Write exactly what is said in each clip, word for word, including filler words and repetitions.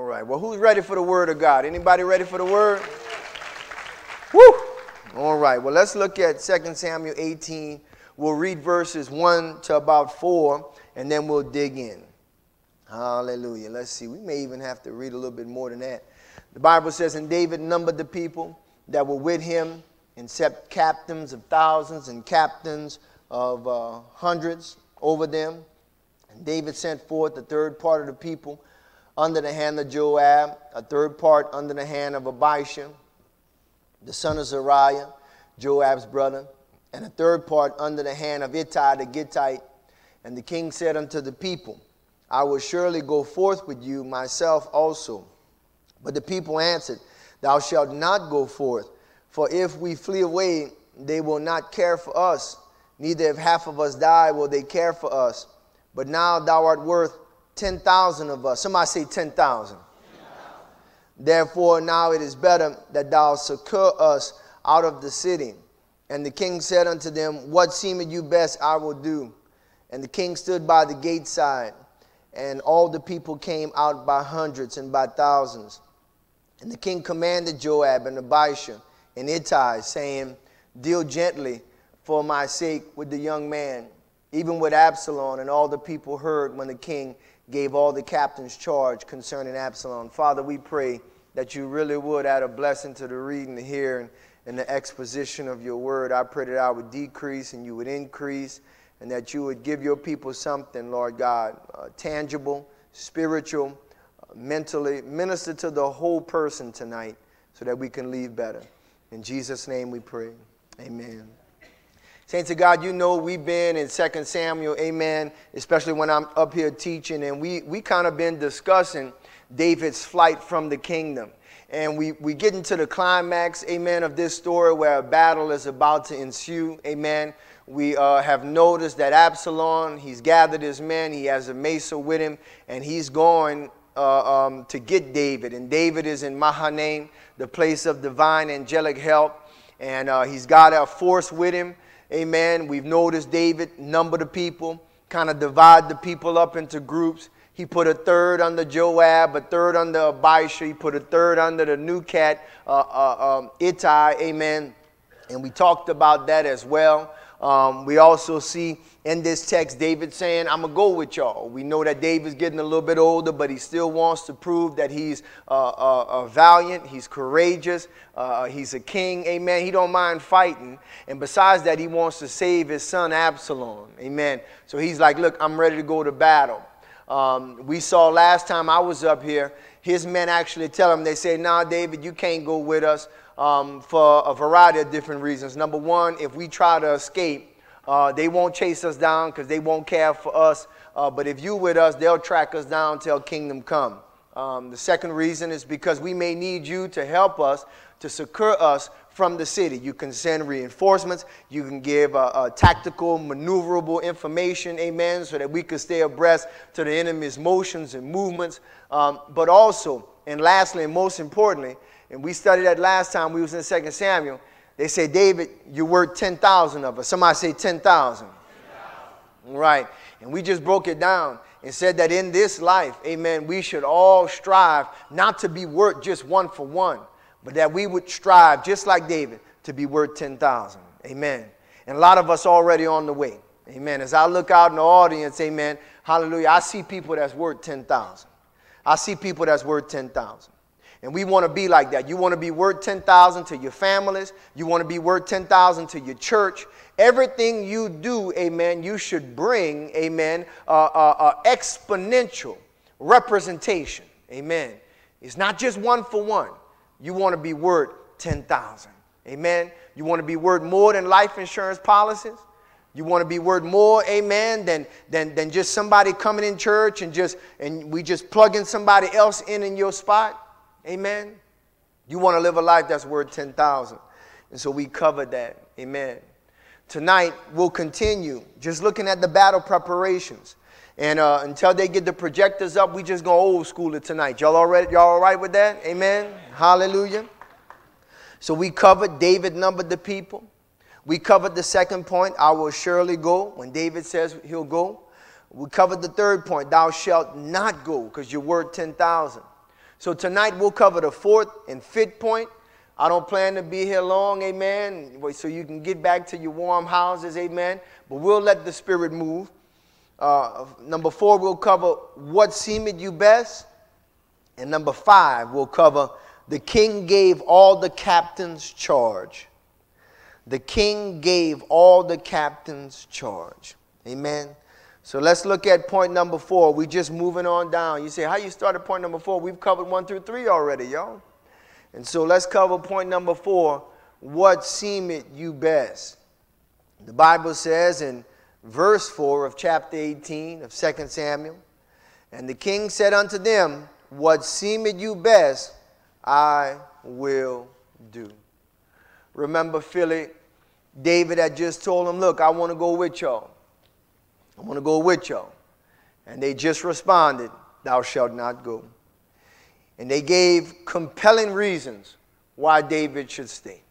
right. Well, who's ready for the word of God? Anybody ready for the word? Woo! All right. Well, let's look at Second Samuel eighteen. We'll read verses one to about four, and then we'll dig in. Hallelujah. Let's see. We may even have to read a little bit more than that. The Bible says, and David numbered the people that were with him, and set captains of thousands and captains of uh, hundreds over them. And David sent forth the third part of the people under the hand of Joab, a third part under the hand of Abishai, the son of Zeruiah, Joab's brother, and a third part under the hand of Ittai the Gittite. And the king said unto the people, I will surely go forth with you myself also. But the people answered, Thou shalt not go forth, for if we flee away, they will not care for us. Neither if half of us die will they care for us. But now thou art worth ten thousand of us. Somebody say ten thousand. Therefore now it is better that thou succor us out of the city. And the king said unto them, What seemeth you best I will do. And the king stood by the gate side, and all the people came out by hundreds and by thousands. And the king commanded Joab and Abishai and Ittai, saying, Deal gently for my sake with the young man, even with Absalom. And all the people heard when the king gave all the captains charge concerning Absalom. Father, we pray that you really would add a blessing to the reading, the hearing, and the exposition of your word. I pray that I would decrease and you would increase, and that you would give your people something, Lord God, uh, tangible, spiritual, uh, mentally. Minister to the whole person tonight so that we can leave better. In Jesus' name we pray. Amen. Saints of God, you know we've been in Second Samuel, amen, especially when I'm up here teaching, and we, we kind of been discussing David's flight from the kingdom. And we, we get into the climax, amen, of this story where a battle is about to ensue, amen. We uh, have noticed that Absalom, he's gathered his men, he has a mesa with him, and he's going uh, um, to get David. And David is in Mahanaim, the place of divine angelic help, and uh, he's got a force with him, amen. We've noticed David number the people, kind of divide the people up into groups. He put a third under Joab, a third under Abishai. He put a third under the new cat, uh, uh, um, Ittai, amen. And we talked about that as well. Um, we also see in this text David saying, I'm going to go with y'all. We know that David's getting a little bit older, but he still wants to prove that he's uh, uh, uh, valiant, he's courageous, uh, he's a king, amen. He don't mind fighting. And besides that, he wants to save his son Absalom, amen. So he's like, look, I'm ready to go to battle. Um, we saw last time I was up here, his men actually tell him, they say, nah, David, you can't go with us um, for a variety of different reasons. Number one, if we try to escape, uh, they won't chase us down because they won't care for us. Uh, but if you with us, they'll track us down till kingdom come. Um, the second reason is because we may need you to help us, to succor us from the city. You can send reinforcements. You can give uh, uh, tactical, maneuverable information, amen, so that we can stay abreast to the enemy's motions and movements. Um, but also, and lastly, and most importantly, and we studied that last time we was in Second Samuel, they say, David, you're worth ten thousand of us. Somebody say ten thousand. Right. And we just broke it down and said that in this life, amen, we should all strive not to be worth just one for one, but that we would strive, just like David, to be worth ten thousand. Amen. And a lot of us already on the way. Amen. As I look out in the audience, amen, hallelujah, I see people that's worth ten thousand. I see people that's worth ten thousand. And we want to be like that. You want to be worth ten thousand to your families. You want to be worth ten thousand to your church. Everything you do, amen, you should bring, amen, uh, uh, uh, exponential representation. Amen. It's not just one for one. You want to be worth ten thousand. Amen. You want to be worth more than life insurance policies. You want to be worth more, amen, than, than, than just somebody coming in church and just and we just plugging somebody else in in your spot. Amen. You want to live a life that's worth ten thousand. And so we covered that. Amen. Tonight we'll continue just looking at the battle preparations. And uh, until they get the projectors up, we just go old school it tonight. Y'all all right? Y'all all right with that? Amen. Hallelujah. So we covered David numbered the people. We covered the second point, I will surely go, when David says he'll go. We covered the third point, thou shalt not go, because you're worth ten thousand. So tonight we'll cover the fourth and fifth point. I don't plan to be here long, amen, so you can get back to your warm houses, amen. But we'll let the Spirit move. Uh, number four, we'll cover what seemeth you best. And number five, we'll cover the king gave all the captains charge. The king gave all the captains charge. Amen. So let's look at point number four. We're just moving on down. You say, how you started point number four? We've covered one through three already, y'all. And so let's cover point number four. What seemeth you best? The Bible says in verse four of chapter eighteen of Second Samuel, and the king said unto them, what seemeth you best, I will do. Remember, Philly, David had just told him, look, I want to go with y'all. I want to go with y'all. And they just responded, thou shalt not go. And they gave compelling reasons why David should stay.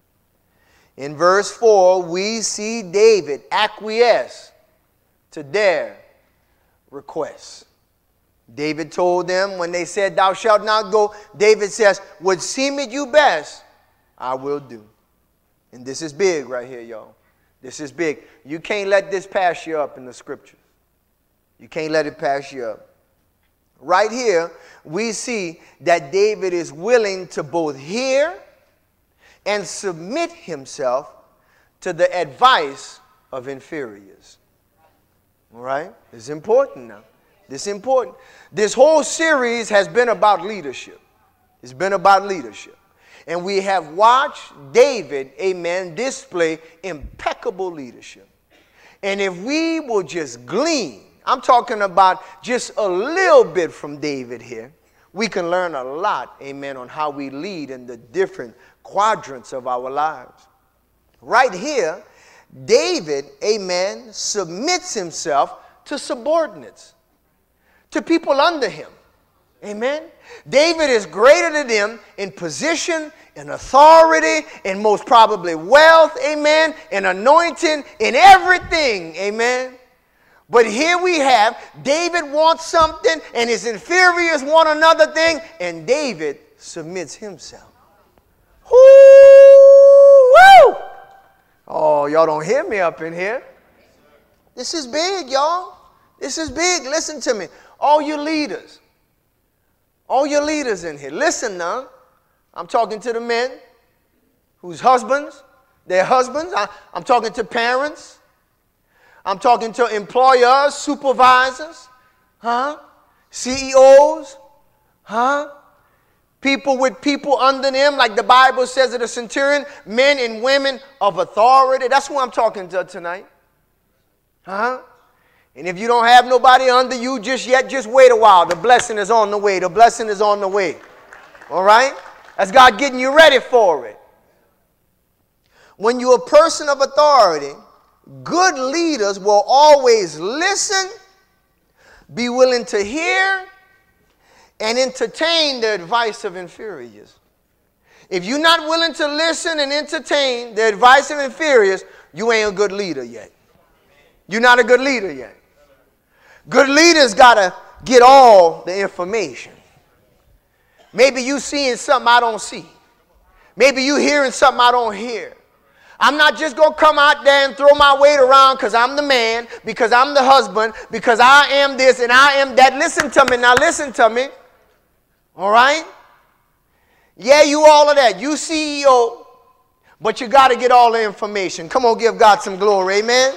In verse four, we see David acquiesce to their requests. David told them when they said, thou shalt not go, David says, what seemeth you best, I will do. And this is big right here, y'all. This is big. You can't let this pass you up in the scriptures. You can't let it pass you up. Right here, we see that David is willing to both hear and submit himself to the advice of inferiors. All right? It's important now. This is important. This whole series has been about leadership. It's been about leadership. And we have watched David, amen, display impeccable leadership. And if we will just glean, I'm talking about just a little bit from David here, we can learn a lot, amen, on how we lead in the different quadrants of our lives. Right here, David, amen, submits himself to subordinates, to people under him. Amen. David is greater than them in position, in authority, in most probably wealth, amen, in anointing, in everything, amen. But here we have, David wants something and his inferiors want another thing, and David submits himself. Woo! Woo! Oh, y'all don't hear me up in here. This is big, y'all. This is big. Listen to me. All you leaders. All your leaders in here, listen now. I'm talking to the men whose husbands, their husbands. I, I'm talking to parents. I'm talking to employers, supervisors, huh? C E Os, huh? People with people under them, like the Bible says of the centurion, men and women of authority. That's who I'm talking to tonight, huh? And if you don't have nobody under you just yet, just wait a while. The blessing is on the way. The blessing is on the way. All right? That's God getting you ready for it. When you're a person of authority, good leaders will always listen, be willing to hear, and entertain the advice of inferiors. If you're not willing to listen and entertain the advice of inferiors, you ain't a good leader yet. You're not a good leader yet. Good leaders got to get all the information. Maybe you seeing something I don't see. Maybe you hearing something I don't hear. I'm not just going to come out there and throw my weight around because I'm the man, because I'm the husband, because I am this and I am that. Listen to me. Now listen to me. All right? Yeah, you all of that. You C E O, but you got to get all the information. Come on, give God some glory. Amen?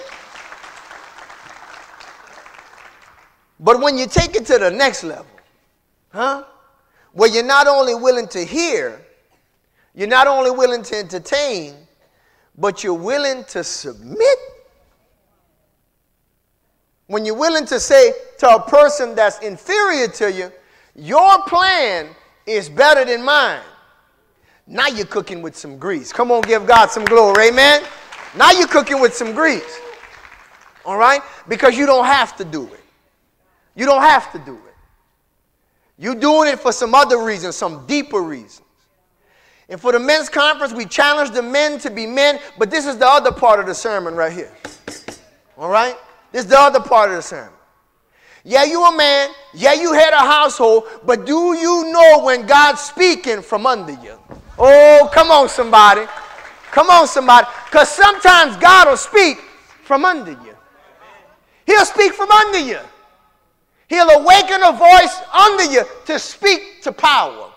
But when you take it to the next level, huh? Where you're not only willing to hear, you're not only willing to entertain, but you're willing to submit. When you're willing to say to a person that's inferior to you, your plan is better than mine. Now you're cooking with some grease. Come on, give God some glory, amen? Now you're cooking with some grease, all right? Because you don't have to do it. You don't have to do it. You're doing it for some other reasons, some deeper reasons. And for the men's conference, we challenge the men to be men, but this is the other part of the sermon right here. All right? This is the other part of the sermon. Yeah, you a man. Yeah, you head a household. But do you know when God's speaking from under you? Oh, come on, somebody. Come on, somebody. Because sometimes God will speak from under you. He'll speak from under you. He'll awaken a voice under you to speak to power.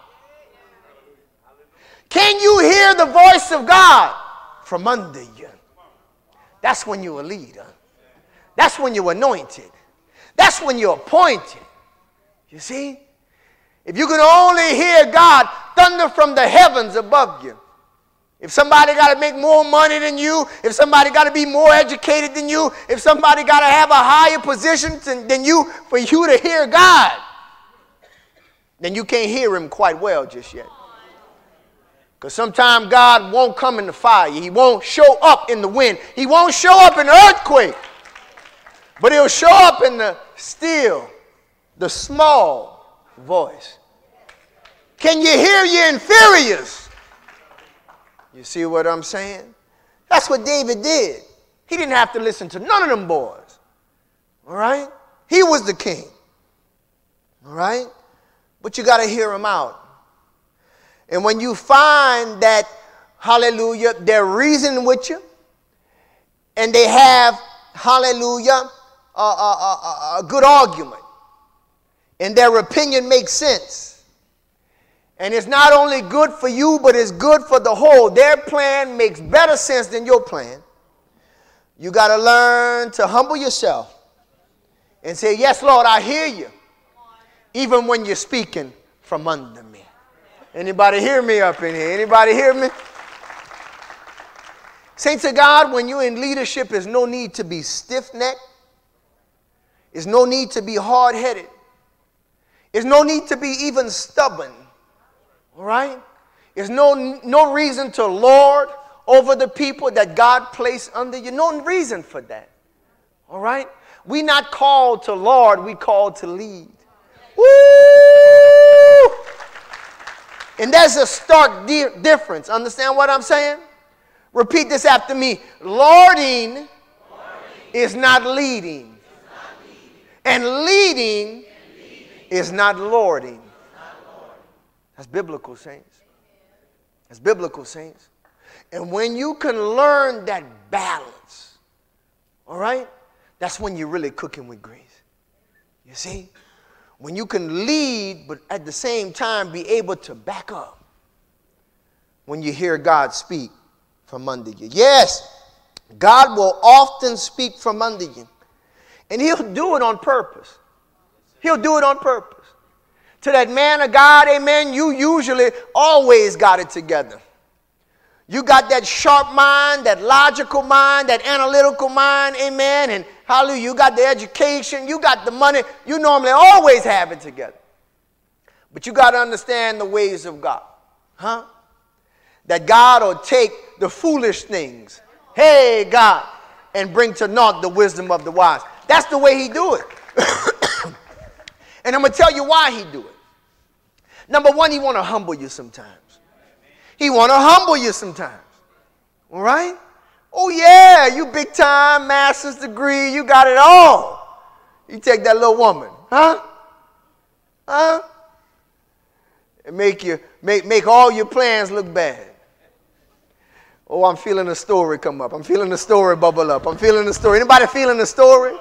Can you hear the voice of God from under you? That's when you're a leader. That's when you're anointed. That's when you're appointed. You see? If you can only hear God thunder from the heavens above you. If somebody got to make more money than you, if somebody got to be more educated than you, if somebody got to have a higher position than, than you for you to hear God, then you can't hear him quite well just yet. Because sometimes God won't come in the fire. He won't show up in the wind. He won't show up in the earthquake. But he'll show up in the still, the small voice. Can you hear your inferiors? You see what I'm saying? That's what David did. He didn't have to listen to none of them boys. All right? He was the king. All right? But you got to hear him out. And when you find that, hallelujah, they're reasoning with you, and they have, hallelujah, a, a, a, a good argument, and their opinion makes sense, and it's not only good for you, but it's good for the whole. Their plan makes better sense than your plan. You got to learn to humble yourself and say, yes, Lord, I hear you, even when you're speaking from under me. Anybody hear me up in here? Anybody hear me? Saints of God, when you're in leadership, there's no need to be stiff-necked. There's no need to be hard-headed. There's no need to be even stubborn. All right? There's no, no reason to lord over the people that God placed under you. No reason for that. All right? We're not called to lord. We're called to lead. Woo! And there's a stark di- difference. Understand what I'm saying? Repeat this after me. Lording, Lording is not leading. Not leading. And leading, and leading is not lording. Not Lord. That's biblical, saints. That's biblical, saints. And when you can learn that balance, all right, that's when you're really cooking with grease. You see? When you can lead, but at the same time be able to back up when you hear God speak from under you. Yes, God will often speak from under you. And he'll do it on purpose. He'll do it on purpose. To that man of God, amen, you usually always got it together. You got that sharp mind, that logical mind, that analytical mind, amen, and hallelujah, you got the education, you got the money, you normally always have it together. But you got to understand the ways of God, huh? That God will take the foolish things, hey, God, and bring to naught the wisdom of the wise. That's the way he do it. And I'm going to tell you why he do it. Number one, he want to humble you sometimes. He want to humble you sometimes. All right? Oh, yeah, you big time, master's degree, you got it all. You take that little woman, huh? Huh? And make, you, make, make all your plans look bad. Oh, I'm feeling a story come up. I'm feeling a story bubble up. I'm feeling a story. Anybody feeling a story?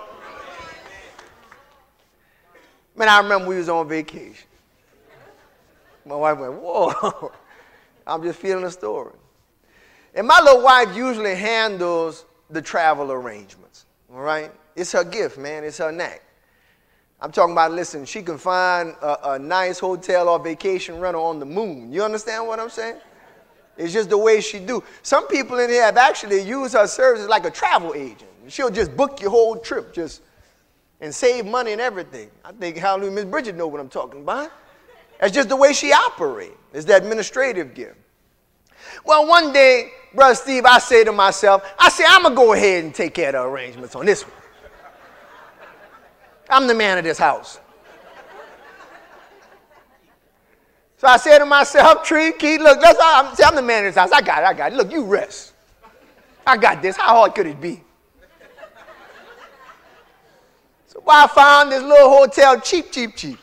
Man, I remember we was on vacation. My wife went, whoa. I'm just feeling a story. And my little wife usually handles the travel arrangements, all right? It's her gift, man. It's her knack. I'm talking about, listen, she can find a, a nice hotel or vacation rental on the moon. You understand what I'm saying? It's just the way she do. Some people in here have actually used her services like a travel agent. She'll just book your whole trip just and save money and everything. I think, hallelujah, Miss Bridget know what I'm talking about. That's just the way she operates. It's the administrative gift. Well, one day, Brother Steve, I say to myself, I say, I'm going to go ahead and take care of the arrangements on this one. I'm the man of this house. So I said to myself, Tree, Keith, look, let's, I'm, I'm the man of this house. I got it, I got it. Look, you rest. I got this. How hard could it be? So I found this little hotel cheap, cheap, cheap.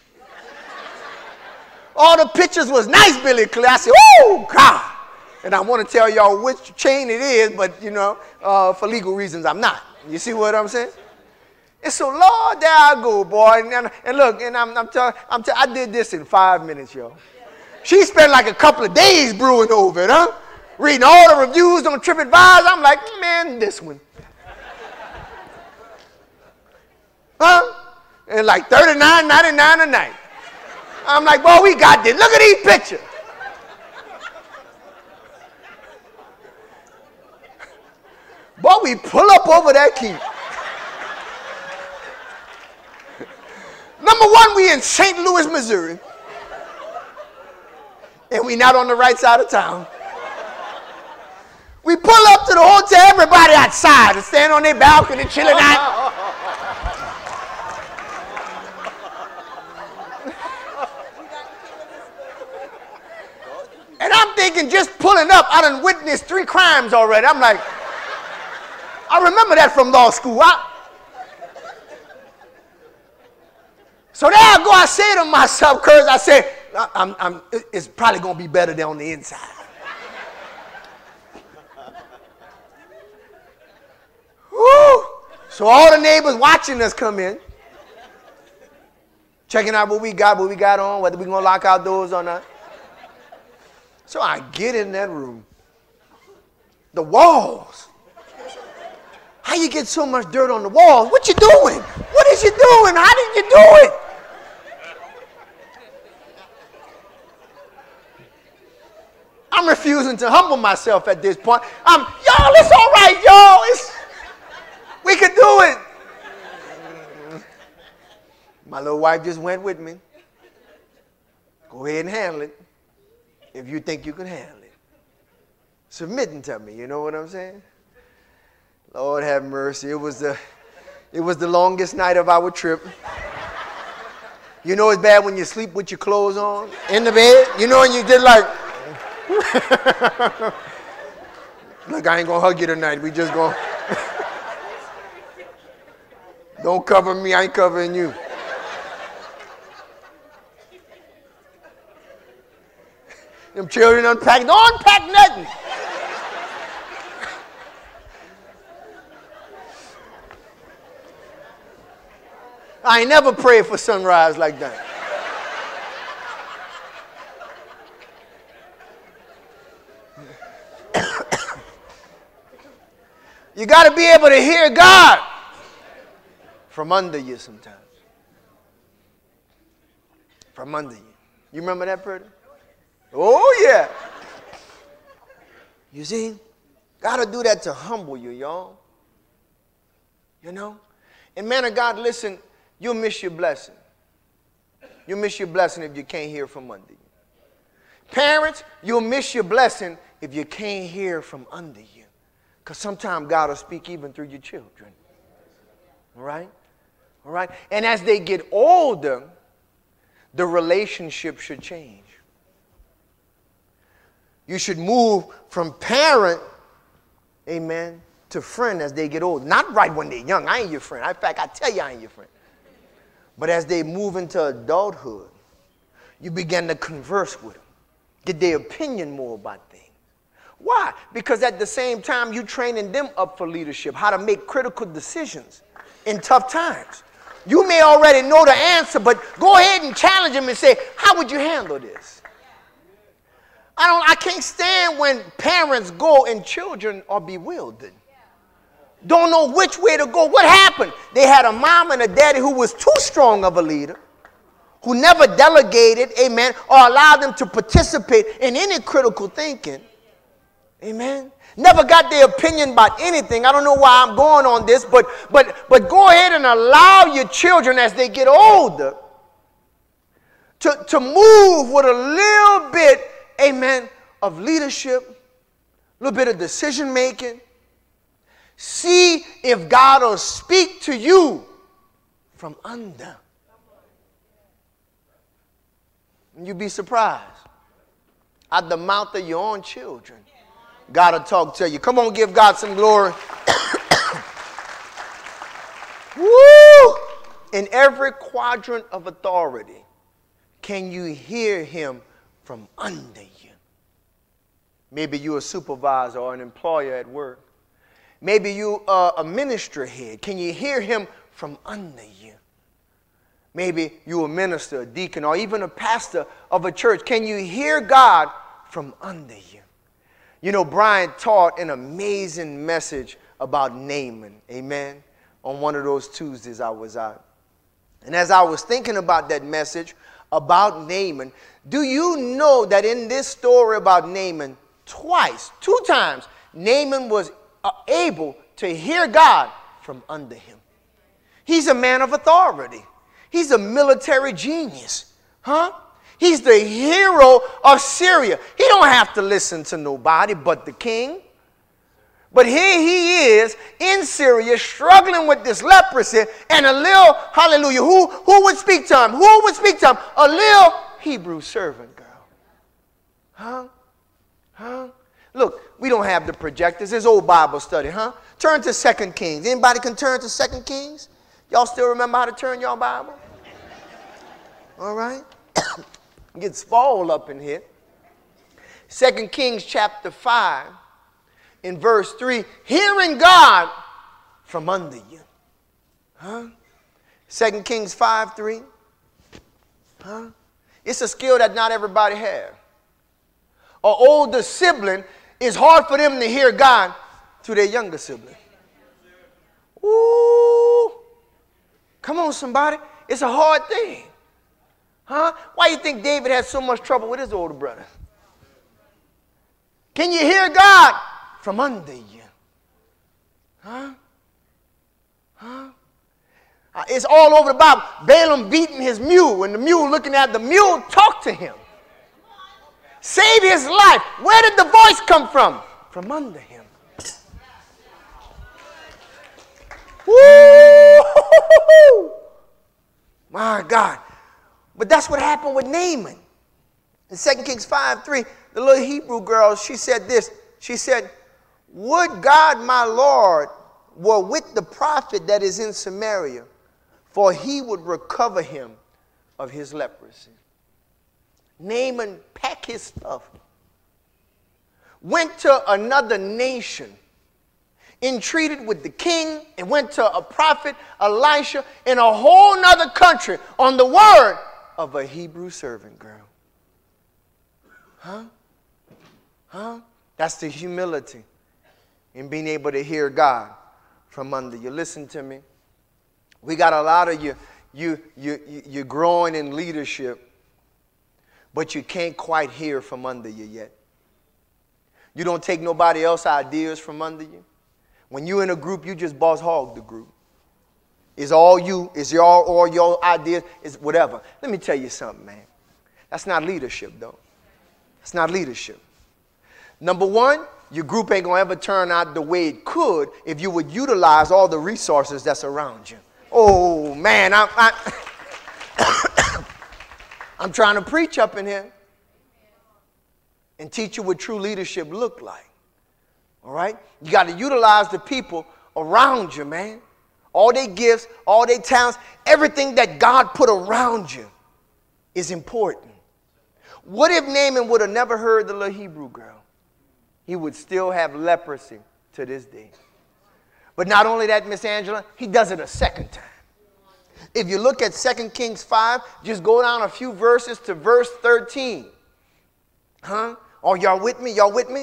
All the pictures was nice, Billy Clay. I said, oh, God. And I want to tell y'all which chain it is, but, you know, uh, for legal reasons, I'm not. You see what I'm saying? And so, Lord, there I go, boy. And, and, and look, and I'm, I'm telling, I'm tell, I did this in five minutes, yo. She spent like a couple of days brewing over it, huh? Reading all the reviews on TripAdvisor. I'm like, man, this one. Huh? And like thirty-nine ninety-nine a night. I'm like, boy, we got this. Look at these pictures. Boy, we pull up over that key. Number one, we in Saint Louis, Missouri. And we not on the right side of town. We pull up to the hotel, everybody outside and stand on their balcony chilling out. And I'm thinking, just pulling up, I done witnessed three crimes already. I'm like, I remember that from law school. I, so there I go, I say to myself, Curtis, I say, I'm, I'm, it's probably going to be better than on the inside. Woo. So all the neighbors watching us come in, checking out what we got, what we got on, whether we're going to lock our doors or not. So I get in that room. The walls. How you get so much dirt on the walls? What you doing? What is you doing? How did you do it? I'm refusing to humble myself at this point. I'm, y'all, it's all right, y'all. It's, we can do it. My little wife just went with me. Go ahead and handle it. If you think you can handle it. Submitting to me, you know what I'm saying? Lord have mercy. It was the, it was the longest night of our trip. You know it's bad when you sleep with your clothes on in the bed? You know, and you did like, look, I ain't gonna hug you tonight. We just gonna, don't cover me, I ain't covering you. Them children unpack. Don't unpack nothing. I ain't never prayed for sunrise like that. You got to be able to hear God from under you sometimes. From under you. You remember that, Purdy? Oh, yeah. You see? Got to do that to humble you, y'all. You know? And man of God, listen, you'll miss your blessing. You'll miss your blessing if you can't hear from under you. Parents, you'll miss your blessing if you can't hear from under you. Because sometimes God will speak even through your children. All right? All right? And as they get older, the relationship should change. You should move from parent, amen, to friend as they get old. Not right when they're young. I ain't your friend. In fact, I tell you I ain't your friend. But as they move into adulthood, you begin to converse with them. Get their opinion more about things. Why? Because at the same time, you're training them up for leadership, how to make critical decisions in tough times. You may already know the answer, but go ahead and challenge them and say, how would you handle this? I don't, I can't stand when parents go and children are bewildered. Don't know which way to go. What happened? They had a mom and a daddy who was too strong of a leader, who never delegated, amen, or allowed them to participate in any critical thinking. Amen. Never got their opinion about anything. I don't know why I'm going on this, but but but go ahead and allow your children as they get older to, to move with a little bit, amen, of leadership, a little bit of decision making. See if God will speak to you from under. And you'd be surprised. At the mouth of your own children, God will talk to you. Come on, give God some glory. Woo! in every quadrant of authority, can you hear him from under you? Maybe you're a supervisor or an employer at work. Maybe you are a ministry head. Can you hear him from under you? Maybe you're a minister, a deacon, or even a pastor of a church. Can you hear God from under you? You know, Brian taught an amazing message about Naaman, amen, on one of those Tuesdays I was out. And as I was thinking about that message about Naaman, do you know that in this story about Naaman, twice, two times, Naaman was uh, able to hear God from under him? He's a man of authority. He's a military genius, huh? He's the hero of Syria. He don't have to listen to nobody but the king. But here he is in Syria struggling with this leprosy, and a little, hallelujah, who, who would speak to him? Who would speak to him? A little Hebrew servant girl. Huh? Huh? Look, we don't have the projectors. It's old Bible study, huh? Turn to Second Kings. Anybody can turn to Second Kings? Y'all still remember how to turn your Bible? All right. Get spoiled up in here. Second Kings chapter five, in verse three, hearing God from under you. Huh? Second Kings five, three. Huh? It's a skill that not everybody has. An older sibling, it's hard for them to hear God through their younger sibling. Ooh. Come on, somebody. It's a hard thing. Huh? Why do you think David had so much trouble with his older brother? Can you hear God from under you? Huh? Huh? Uh, it's all over the Bible. Balaam beating his mule, and the mule looking at the mule talk to him. Save his life. Where did the voice come from? From under him. Woo! My God. But that's what happened with Naaman. In Second Kings five, three, the little Hebrew girl, she said this. She said, would God my Lord were with the prophet that is in Samaria, for he would recover him of his leprosy. Naaman packed his stuff, went to another nation, entreated with the king, and went to a prophet, Elisha, in a whole nother country on the word of a Hebrew servant girl. Huh? Huh? That's the humility in being able to hear God from under you. Listen to me. We got a lot of you, you, you, you you're growing in leadership, but you can't quite hear from under you yet. You don't take nobody else's ideas from under you. When you're in a group, you just boss hog the group. It's all you, it's your, all your ideas, it's whatever. Let me tell you something, man. That's not leadership, though. That's not leadership. Number one, your group ain't going to ever turn out the way it could if you would utilize all the resources that's around you. Oh, man, I'm, I, I'm trying to preach up in here and teach you what true leadership look like. All right? You got to utilize the people around you, man. All their gifts, all their talents, everything that God put around you is important. What if Naaman would have never heard the little Hebrew girl? He would still have leprosy to this day. But not only that, Miss Angela, he does it a second time. If you look at Second Kings five, just go down a few verses to verse thirteen. Huh? Are y'all with me? Y'all with me?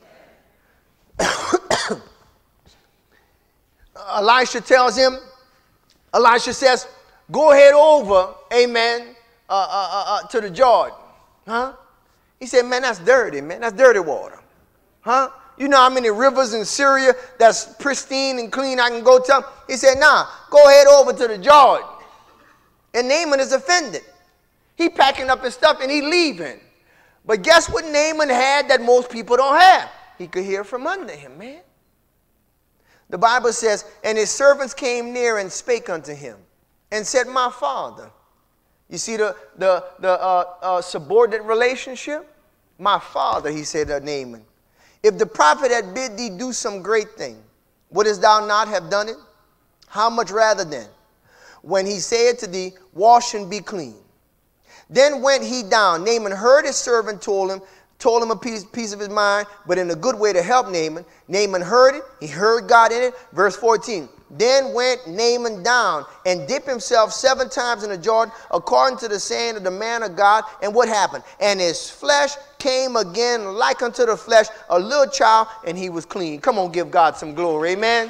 Elisha tells him, Elisha says, go ahead over, amen, uh, uh, uh, uh, to the Jordan. Huh? He said, man, that's dirty, man. That's dirty water. Huh? You know how many rivers in Syria that's pristine and clean I can go to? He said, nah, go ahead over to the Jordan. And Naaman is offended. He packing up his stuff and he leaving. But guess what Naaman had that most people don't have? He could hear from under him, man. The Bible says, and his servants came near and spake unto him and said, my father. You see the, the, the uh, uh, subordinate relationship? My father, he said to Naaman, if the prophet had bid thee do some great thing, wouldest thou not have done it? How much rather then? when he said to thee, wash and be clean. Then went he down. Naaman heard his servant told him, told him a piece, piece of his mind, but in a good way to help Naaman. Naaman heard it. He heard God in it. Verse fourteen. Then went Naaman down and dipped himself seven times in the Jordan, according to the saying of the man of God. And what happened? And his flesh came again like unto the flesh, a little child, and he was clean. Come on, give God some glory. Amen.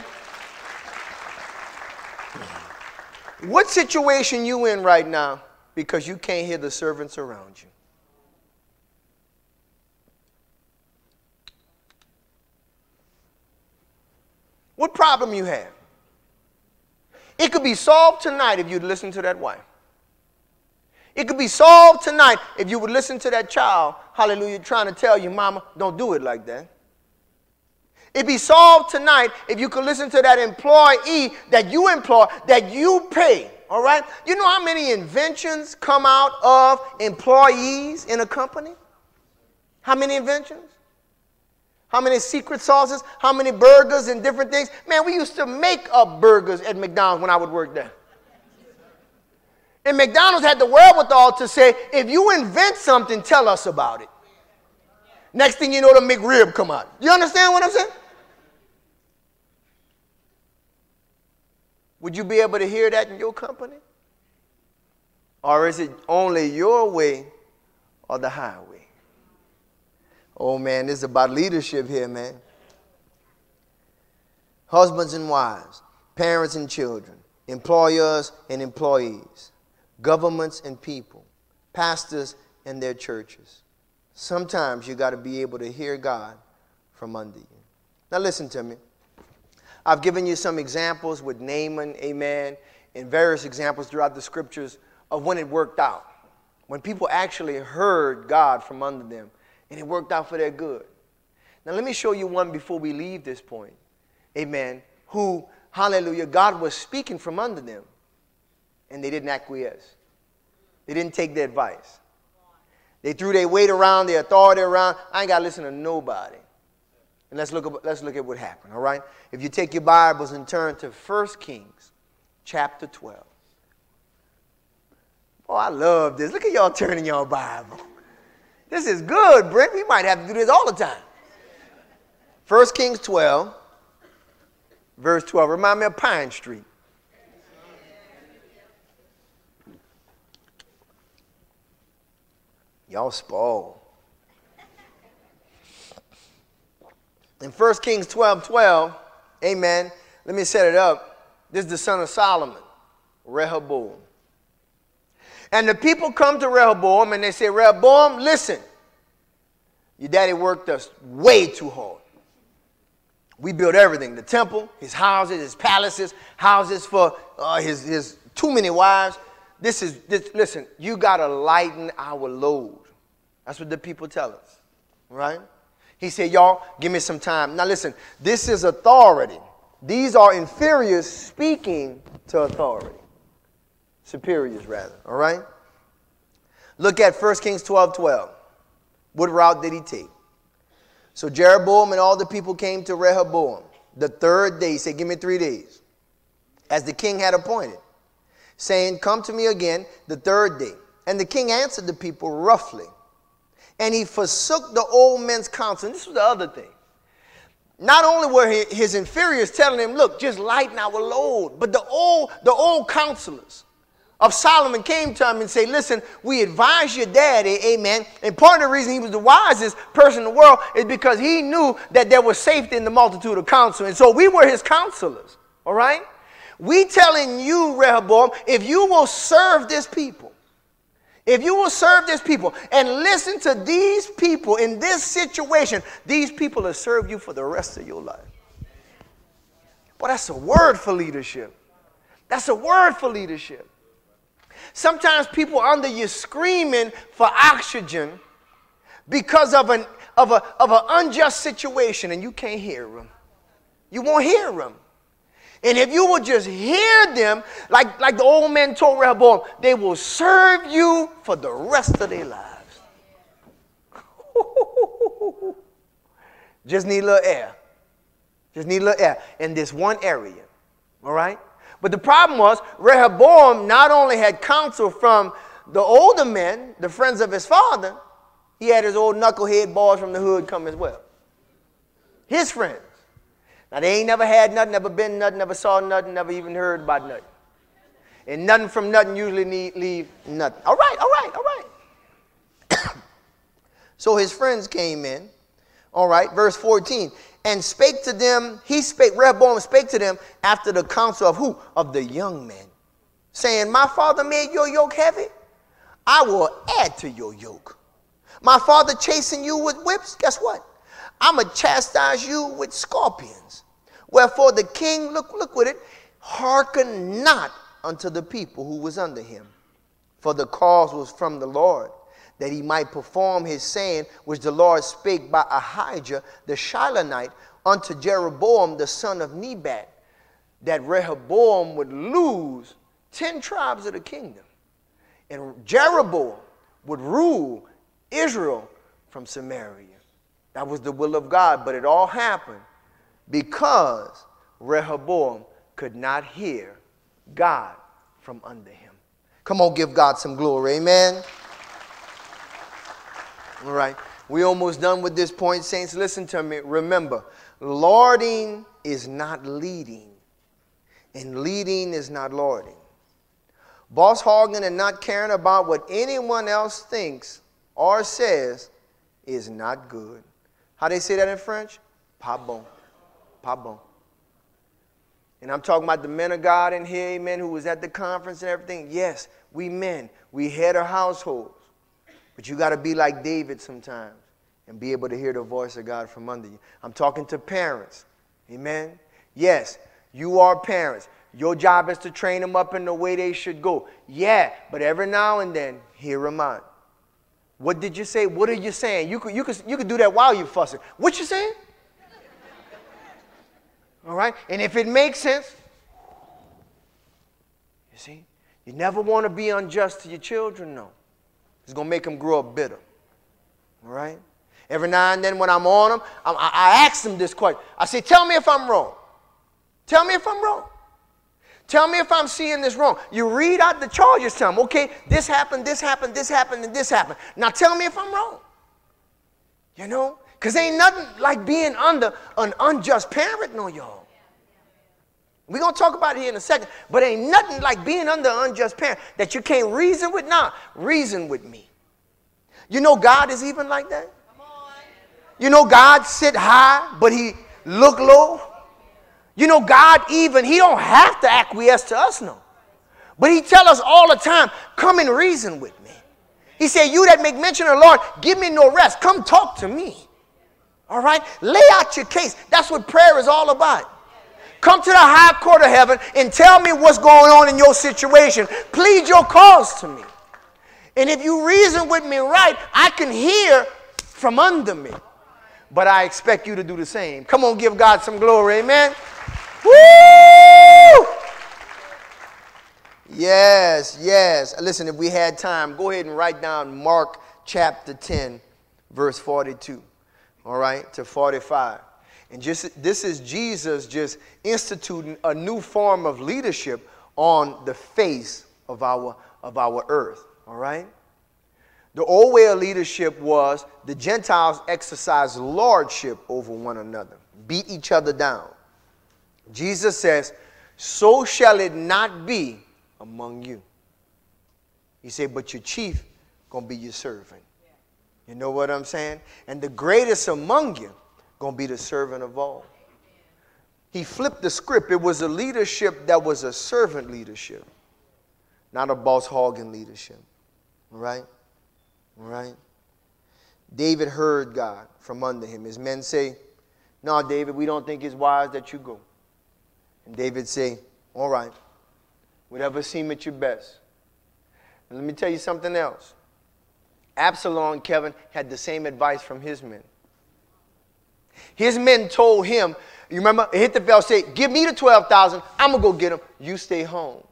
What situation you in right now because you can't hear the servants around you? What problem you have? It could be solved tonight if you'd listen to that wife. It could be solved tonight if you would listen to that child, hallelujah, trying to tell you, mama, don't do it like that. It'd be solved tonight if you could listen to that employee that you employ, that you pay, all right? You know how many inventions come out of employees in a company? How many inventions? How many secret sauces? How many burgers and different things? Man, we used to make up burgers at McDonald's when I would work there. And McDonald's had the wherewithal to say, if you invent something, tell us about it. Next thing you know, the McRib come out. You understand what I'm saying? Would you be able to hear that in your company? Or is it only your way or the highway? Oh, man, this is about leadership here, man. Husbands and wives, parents and children, employers and employees, governments and people, pastors and their churches. Sometimes you got to be able to hear God from under you. Now, listen to me. I've given you some examples with Naaman, amen, and various examples throughout the scriptures of when it worked out, when people actually heard God from under them. And it worked out for their good. Now, let me show you one before we leave this point. Amen. Who, hallelujah, God was speaking from under them. And they didn't acquiesce. They didn't take their advice. They threw their weight around, their authority around. I ain't got to listen to nobody. And let's look, at, let's look at what happened, all right? If you take your Bibles and turn to First Kings chapter twelve. Oh, I love this. Look at y'all turning your Bible. This is good, Brent. We might have to do this all the time. First Kings twelve, verse twelve. Remind me of Pine Street. Y'all spoiled. In First Kings twelve, twelve, amen, let me set it up. This is the son of Solomon, Rehoboam. And the people come to Rehoboam and they say, Rehoboam, listen, your daddy worked us way too hard. We built everything, the temple, his houses, his palaces, houses for uh, his, his too many wives. This is, this, listen, you got to lighten our load. That's what the people tell us, right? He said, y'all, give me some time. Now listen, this is authority. These are inferiors speaking to authority. Superiors, rather, all right? Look at First Kings twelve, twelve. What route did he take? So Jeroboam and all the people came to Rehoboam the third day. He said, give me three days, as the king had appointed, saying, come to me again the third day. And the king answered the people roughly, and he forsook the old men's counsel. And this was the other thing. Not only were his inferiors telling him, look, just lighten our load, but the old, the old counselors of Solomon came to him and said, listen, we advise your daddy, amen. And part of the reason he was the wisest person in the world is because he knew that there was safety in the multitude of counsel. And so we were his counselors, all right? We telling you, Rehoboam, if you will serve this people, if you will serve this people and listen to these people in this situation, these people will serve you for the rest of your life. Well, that's a word for leadership. That's a word for leadership. Sometimes people under you screaming for oxygen because of an, of, a, of an unjust situation, and you can't hear them. You won't hear them. And if you will just hear them, like, like the old man told Rehoboam, they will serve you for the rest of their lives. Just need a little air. Just need a little air in this one area. All right? But the problem was, Rehoboam not only had counsel from the older men, the friends of his father, he had his old knucklehead boys from the hood come as well. His friends. Now, they ain't never had nothing, never been nothing, never saw nothing, never even heard about nothing. And nothing from nothing usually need, leave nothing. All right, all right, all right. So his friends came in. All right, verse fourteen. And spake to them, he spake, Rehoboam spake to them after the counsel of who? Of the young men, saying, my father made your yoke heavy. I will add to your yoke. My father chasing you with whips. Guess what? I'm going to chastise you with scorpions. Wherefore the king, look, look with it, hearken not unto the people who was under him. For the cause was from the Lord, that he might perform his saying, which the Lord spake by Ahijah the Shilonite unto Jeroboam the son of Nebat, that Rehoboam would lose ten tribes of the kingdom, and Jeroboam would rule Israel from Samaria. That was the will of God, but it all happened because Rehoboam could not hear God from under him. Come on, give God some glory. Amen. All right. We almost done with this point, saints. Listen to me. Remember, lording is not leading, and leading is not lording. Boss hogging and not caring about what anyone else thinks or says is not good. How they say that in French? Pas bon. Pas bon. And I'm talking about the men of God in here, amen, who was at the conference and everything. Yes, we men, we head our households. But you got to be like David sometimes and be able to hear the voice of God from under you. I'm talking to parents. Amen. Yes, you are parents. Your job is to train them up in the way they should go. Yeah, but every now and then, hear them out. What did you say? What are you saying? You could, you could, you could do that while you're fussing. What you saying? All right? And if it makes sense, you see, you never want to be unjust to your children, no. It's going to make them grow up bitter. All right? Every now and then when I'm on them, I, I ask them this question. I say, tell me if I'm wrong. Tell me if I'm wrong. Tell me if I'm seeing this wrong. You read out the charges to them. Okay, this happened, this happened, this happened, and this happened. Now tell me if I'm wrong. You know? Because ain't nothing like being under an unjust parent, no, y'all. We're going to talk about it here in a second. But ain't nothing like being under an unjust parent that you can't reason with. Now, reason with me. You know God is even like that? You know God sit high, but he look low? You know God even, he don't have to acquiesce to us, no. But he tell us all the time, come and reason with me. He said, you that make mention of the Lord, give me no rest. Come talk to me. All right? Lay out your case. That's what prayer is all about. Come to the high court of heaven and tell me what's going on in your situation. Plead your cause to me. And if you reason with me right, I can hear from under me. But I expect you to do the same. Come on, give God some glory. Amen. Woo! Yes, yes. Listen, if we had time, go ahead and write down Mark chapter ten, verse forty-two. All right, to forty-five. And just this is Jesus just instituting a new form of leadership on the face of our, of our earth. All right? The old way of leadership was the Gentiles exercised lordship over one another, beat each other down. Jesus says, so shall it not be among you. He said, but your chief going to be your servant. You know what I'm saying? And the greatest among you going to be the servant of all. He flipped the script. It was a leadership that was a servant leadership, not a boss hogging leadership. All right? All right? David heard God from under him. His men say, no, David, we don't think it's wise that you go. And David say, all right, whatever seemeth you best. And let me tell you something else. Absalom, Kevin, had the same advice from his men. His men told him, you remember, Ahithophel said, give me the twelve thousand, I'm going to go get them, you stay home.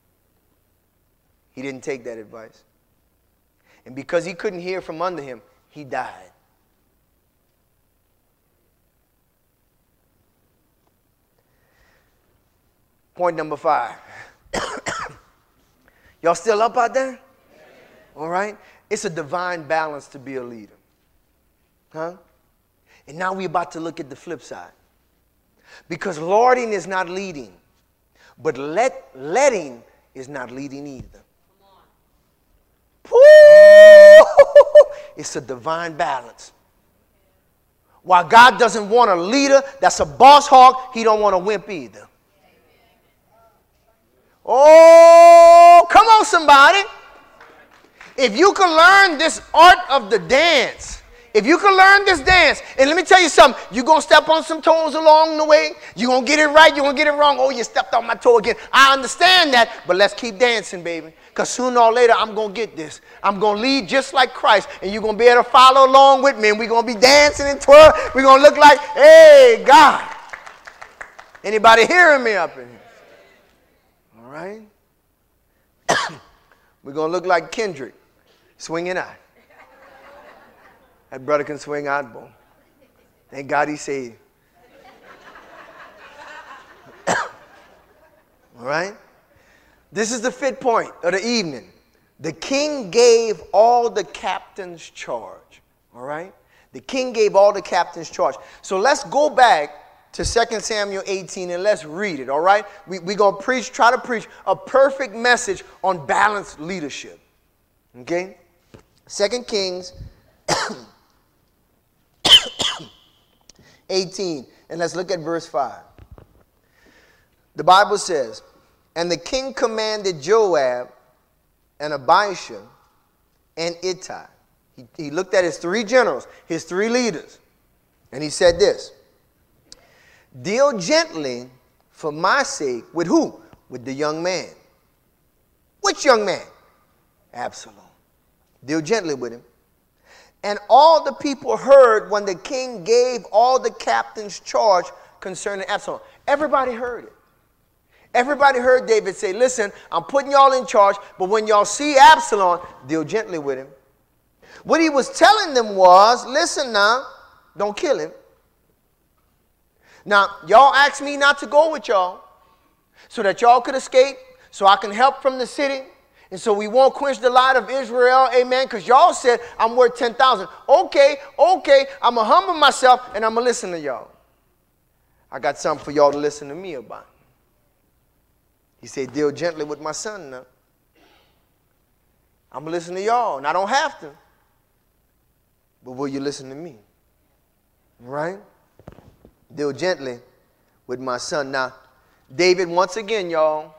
He didn't take that advice. And because he couldn't hear from under him, he died. Point number five. Y'all still up out there? All right. It's a divine balance to be a leader. Huh? And now we're about to look at the flip side. Because lording is not leading. But let, letting is not leading either. It's a divine balance. While God doesn't want a leader that's a boss hog, he don't want a wimp either. Oh, come on, somebody. If you can learn this art of the dance, if you can learn this dance, and let me tell you something, you're going to step on some toes along the way. You're going to get it right, you're going to get it wrong. Oh, you stepped on my toe again. I understand that, but let's keep dancing, baby. Because sooner or later, I'm going to get this. I'm going to lead just like Christ, and you're going to be able to follow along with me, and we're going to be dancing and twirling. We're going to look like, hey, God. Anybody hearing me up in here? All right? We're going to look like Kendrick, swinging out. That brother can swing out, boy. Thank God he saved. All right? This is the fifth point of the evening. The king gave all the captains charge. All right? The king gave all the captains charge. So let's go back to Second Samuel eighteen and let's read it. All right? We, we're going to preach, try to preach a perfect message on balanced leadership. Okay? Second Kings eighteen. And let's look at verse five. The Bible says, and the king commanded Joab and Abishai and Ittai. He, he looked at his three generals, his three leaders, and he said this. Deal gently for my sake with who? With the young man. Which young man? Absalom. Deal gently with him. And all the people heard when the king gave all the captains charge concerning Absalom. Everybody heard it. Everybody heard David say, listen, I'm putting y'all in charge, but when y'all see Absalom, deal gently with him. What he was telling them was, listen now, don't kill him. Now, y'all asked me not to go with y'all so that y'all could escape, so I can help from the city. And so we won't quench the light of Israel, amen, because y'all said I'm worth ten thousand. Okay, okay, I'm going to humble myself and I'm going to listen to y'all. I got something for y'all to listen to me about. He said, deal gently with my son now. I'm going to listen to y'all, and I don't have to. But will you listen to me? Right? Deal gently with my son. Now, David, once again, y'all,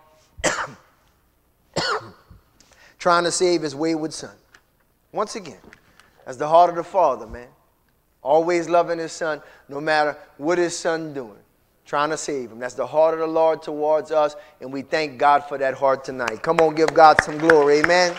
trying to save his wayward son. Once again, that's the heart of the father, man. Always loving his son, no matter what his son doing. Trying to save him. That's the heart of the Lord towards us, and we thank God for that heart tonight. Come on, give God some glory, amen.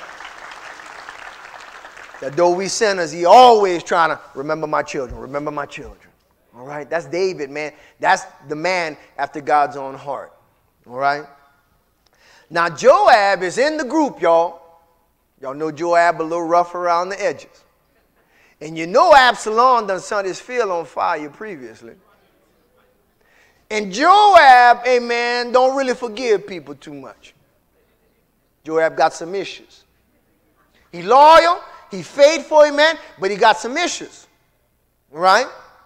That though we sinners, he always trying to remember my children, remember my children. All right, that's David, man. That's the man after God's own heart. All right. Now, Joab is in the group, y'all. Y'all know Joab a little rough around the edges. And you know Absalom done set his field on fire previously. And Joab, amen, don't really forgive people too much. Joab got some issues. He loyal, he faithful, amen, but he got some issues. Right?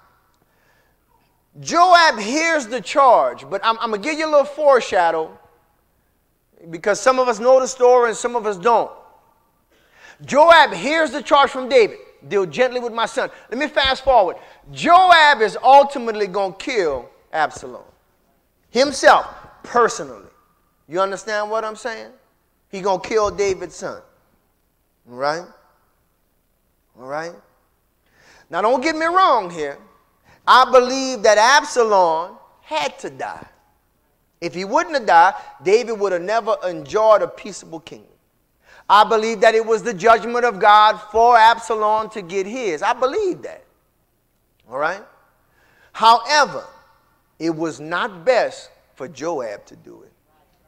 Joab hears the charge, but I'm, I'm going to give you a little foreshadow because some of us know the story and some of us don't. Joab hears the charge from David. Deal gently with my son. Let me fast forward. Joab is ultimately going to kill Absalom. Himself, personally. You understand what I'm saying? He's going to kill David's son. All right? All right? Now, don't get me wrong here. I believe that Absalom had to die. If he wouldn't have died, David would have never enjoyed a peaceable kingdom. I believe that it was the judgment of God for Absalom to get his. I believe that. All right? However, it was not best for Joab to do it.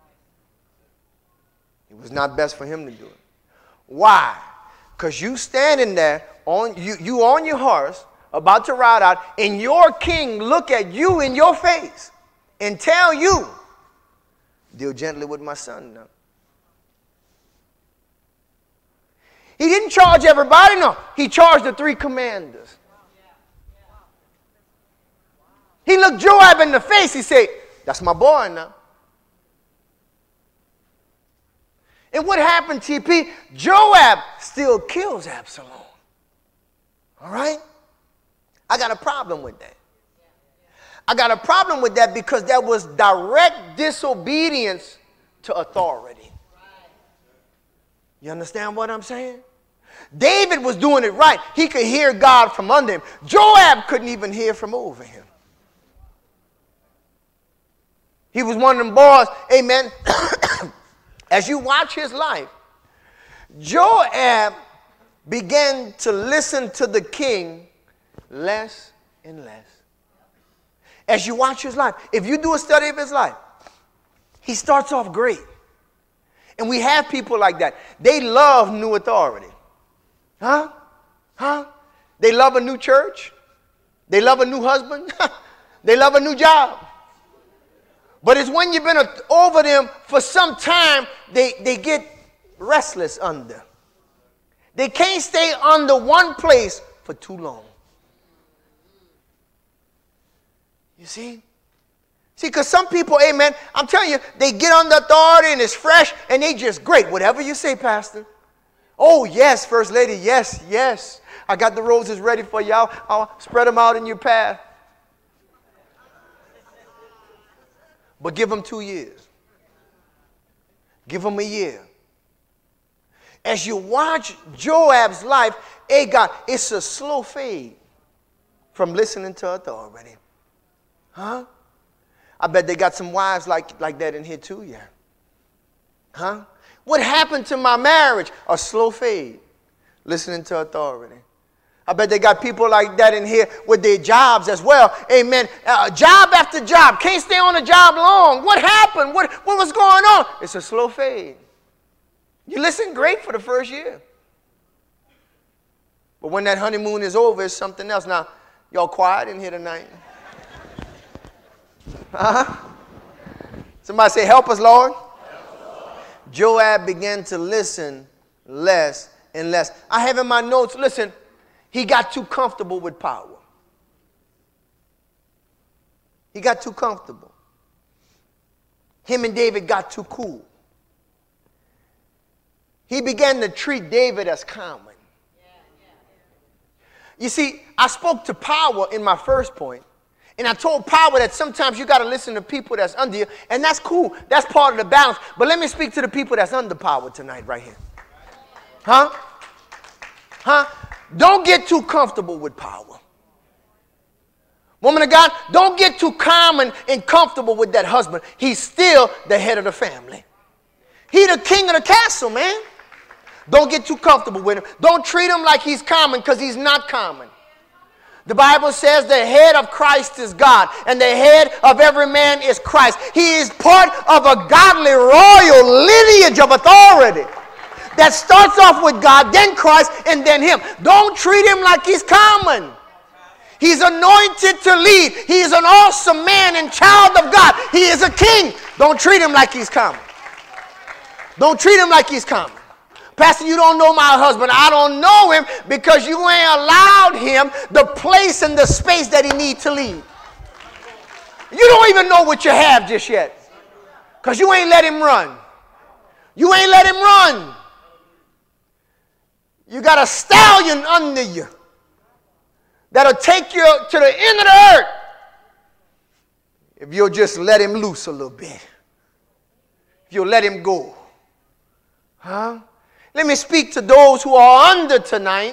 It was not best for him to do it. Why? Because you standing there, on you, you on your horse, about to ride out, and your king look at you in your face and tell you Deal gently with my son now. He didn't charge everybody, no. He charged the three commanders. He looked Joab in the face. He said, that's my boy now. And what happened, T P? Joab still kills Absalom. All right? I got a problem with that. I got a problem with that because that was direct disobedience to authority. You understand what I'm saying? David was doing it right. He could hear God from under him. Joab couldn't even hear from over him. He was one of them boys, amen. As you watch his life, Joab began to listen to the king less and less. As you watch his life, if you do a study of his life, he starts off great. And we have people like that. They love new authority. Huh? Huh? They love a new church. They love a new husband. They love a new job. But it's when you've been over them for some time, they, they get restless under. They can't stay under one place for too long. You see? See, because some people, amen, I'm telling you, they get under authority and it's fresh and they just great. Whatever you say, Pastor. Oh, yes, First Lady, yes, yes. I got the roses ready for y'all. I'll spread them out in your path. But give them two years. Give them a year. As you watch Joab's life, hey God, it's a slow fade from listening to authority. Huh? I bet they got some wives like, like that in here too, yeah. Huh? What happened to my marriage? A slow fade. Listening to authority. I bet they got people like that in here with their jobs as well. Amen. Uh, job after job. Can't stay on a job long. What happened? What, what was going on? It's a slow fade. You listen great for the first year. But when that honeymoon is over, it's something else. Now, y'all quiet in here tonight. Uh-huh. Somebody say, help us, Lord. Help us, Lord. Joab began to listen less and less. I have in my notes, listen, he got too comfortable with power. He got too comfortable. Him and David got too cool. He began to treat David as common. You see, I spoke to power in my first point. And I told power that sometimes you got to listen to people that's under you. And that's cool. That's part of the balance. But let me speak to the people that's under power tonight right here. Huh? Huh? Don't get too comfortable with power. Woman of God, don't get too common and comfortable with that husband. He's still the head of the family. He the king of the castle, man. Don't get too comfortable with him. Don't treat him like he's common, because he's not common. The Bible says the head of Christ is God, and the head of every man is Christ. He is part of a godly royal lineage of authority that starts off with God, then Christ, and then him. Don't treat him like he's common. He's anointed to lead. He is an awesome man and child of God. He is a king. Don't treat him like he's common. Don't treat him like he's common. Pastor, you don't know my husband. I don't know him because you ain't allowed him the place and the space that he needs to lead. You don't even know what you have just yet because you ain't let him run. You ain't let him run. You got a stallion under you that'll take you to the end of the earth if you'll just let him loose a little bit. If you'll let him go. Huh? Let me speak to those who are under tonight.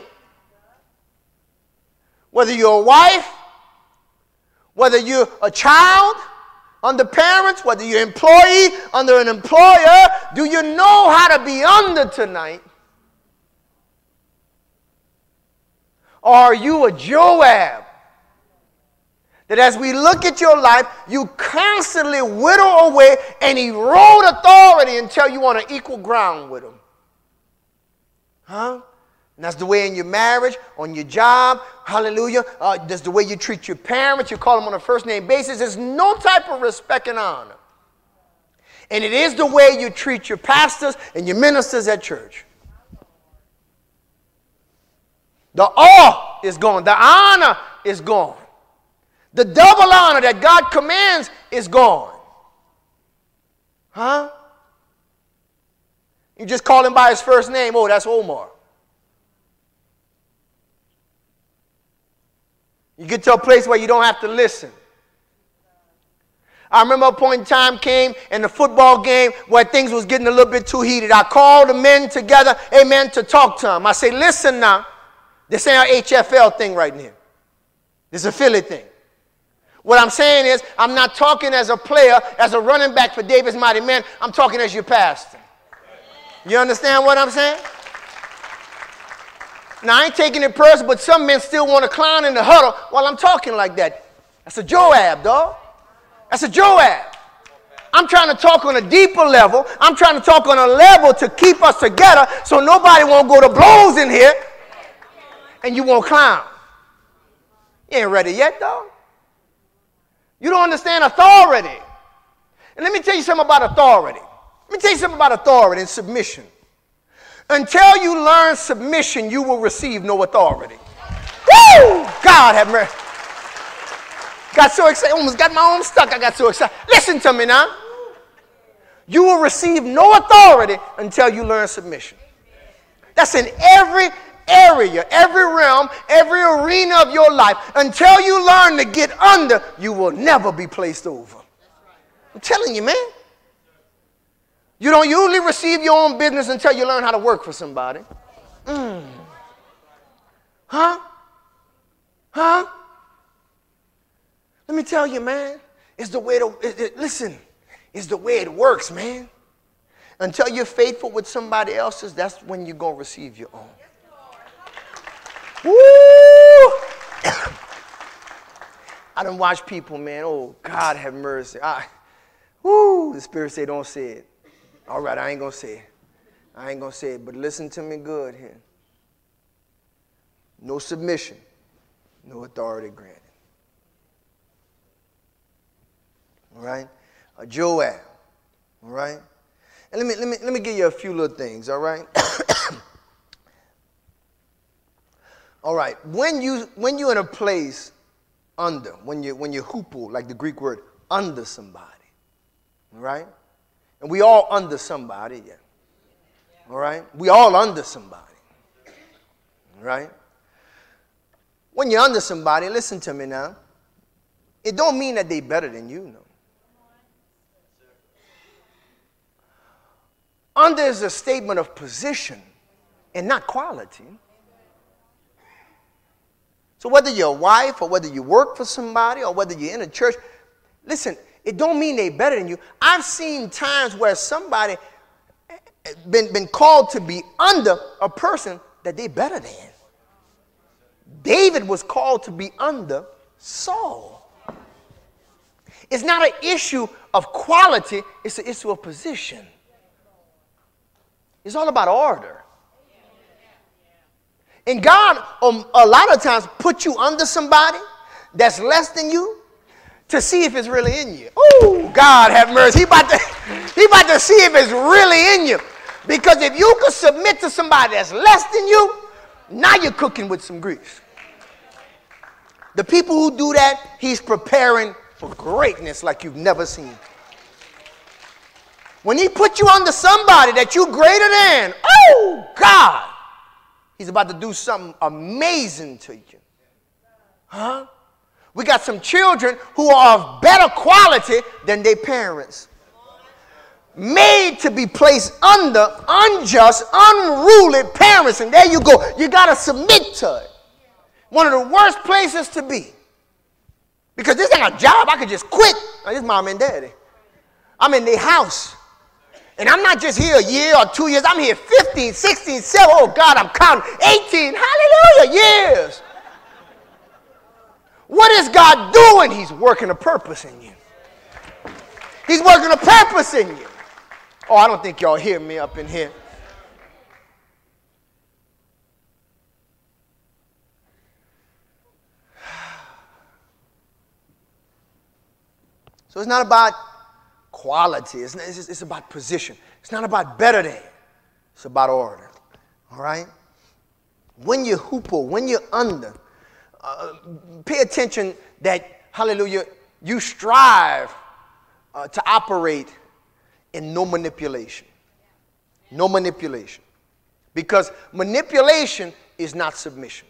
Whether you're a wife, whether you're a child under parents, whether you're an employee under an employer, do you know how to be under tonight? Or are you a Joab? That as we look at your life, you constantly whittle away and erode authority until you're on an equal ground with them. Huh? And that's the way in your marriage, on your job, hallelujah. Uh, that's the way you treat your parents. You call them on a first name basis. There's no type of respect and honor. And it is the way you treat your pastors and your ministers at church. The awe is gone. The honor is gone. The double honor that God commands is gone. Huh? You just call him by his first name. Oh, that's Omar. You get to a place where you don't have to listen. I remember a point in time came in the football game where things was getting a little bit too heated. I called the men together, amen, to talk to them. I say, listen now, this ain't our H F L thing right here. This is a Philly thing. What I'm saying is, I'm not talking as a player, as a running back for David's Mighty Men. I'm talking as your pastor. You understand what I'm saying? Now, I ain't taking it personal, but some men still want to clown in the huddle while I'm talking like that. That's a Joab, dog. That's a Joab. I'm trying to talk on a deeper level. I'm trying to talk on a level to keep us together so nobody won't go to blows in here and you won't clown. You ain't ready yet, dog. You don't understand authority. And let me tell you something about authority. Let me tell you something about authority and submission. Until you learn submission, you will receive no authority. Woo! God have mercy. Got so excited. Almost got my arm stuck. I got so excited. Listen to me now. You will receive no authority until you learn submission. That's in every area, every realm, every arena of your life. Until you learn to get under, you will never be placed over. I'm telling you, man. You don't usually receive your own business until you learn how to work for somebody. Mm. Huh? Huh? Let me tell you, man, it's the way to, it, it, listen, it's the way it works, man. Until you're faithful with somebody else's, that's when you're going to receive your own. Woo! I done watch people, man, oh, God have mercy. I, woo, the Spirit say don't say it. All right, I ain't going to say it. I ain't going to say it, but listen to me good here. No submission, no authority granted. All right? A Joab. All right? And let me, let me, let me give you a few little things, all right? All right. When, you, when you're in a place under, when, you, when you're hupo, like the Greek word, under somebody, all right? And we all under somebody, yeah. All right? We all under somebody. All right? When you're under somebody, listen to me now. It don't mean that they're better than you, no. Under is a statement of position and not quality. So whether you're a wife or whether you work for somebody or whether you're in a church, listen, it don't mean they're better than you. I've seen times where somebody been, been called to be under a person that they're better than. David was called to be under Saul. It's not an issue of quality, it's an issue of position. It's all about order. And God, um, a lot of times, put you under somebody that's less than you to see if it's really in you. Oh, God have mercy. He about to, he about to see if it's really in you. Because if you could submit to somebody that's less than you, now you're cooking with some grease. The people who do that, he's preparing for greatness like you've never seen. When he put you under somebody that you're greater than, oh, God, he's about to do something amazing to you. Huh? We got some children who are of better quality than their parents. Made to be placed under unjust, unruly parents. And there you go. You got to submit to it. One of the worst places to be. Because this ain't a job. I could just quit. Now, this is mom and daddy. I'm in their house. And I'm not just here a year or two years. I'm here fifteen, sixteen, seventeen. Oh, God, I'm counting. eighteen. Hallelujah. Years. What is God doing? He's working a purpose in you. He's working a purpose in you. Oh, I don't think y'all hear me up in here. So it's not about quality. It's, not, it's, it's about position. It's not about better than. It's about order. All right? When you're hoople, when you're under, uh, pay attention that, hallelujah, you strive uh, to operate in no manipulation. No manipulation. Because manipulation is not submission.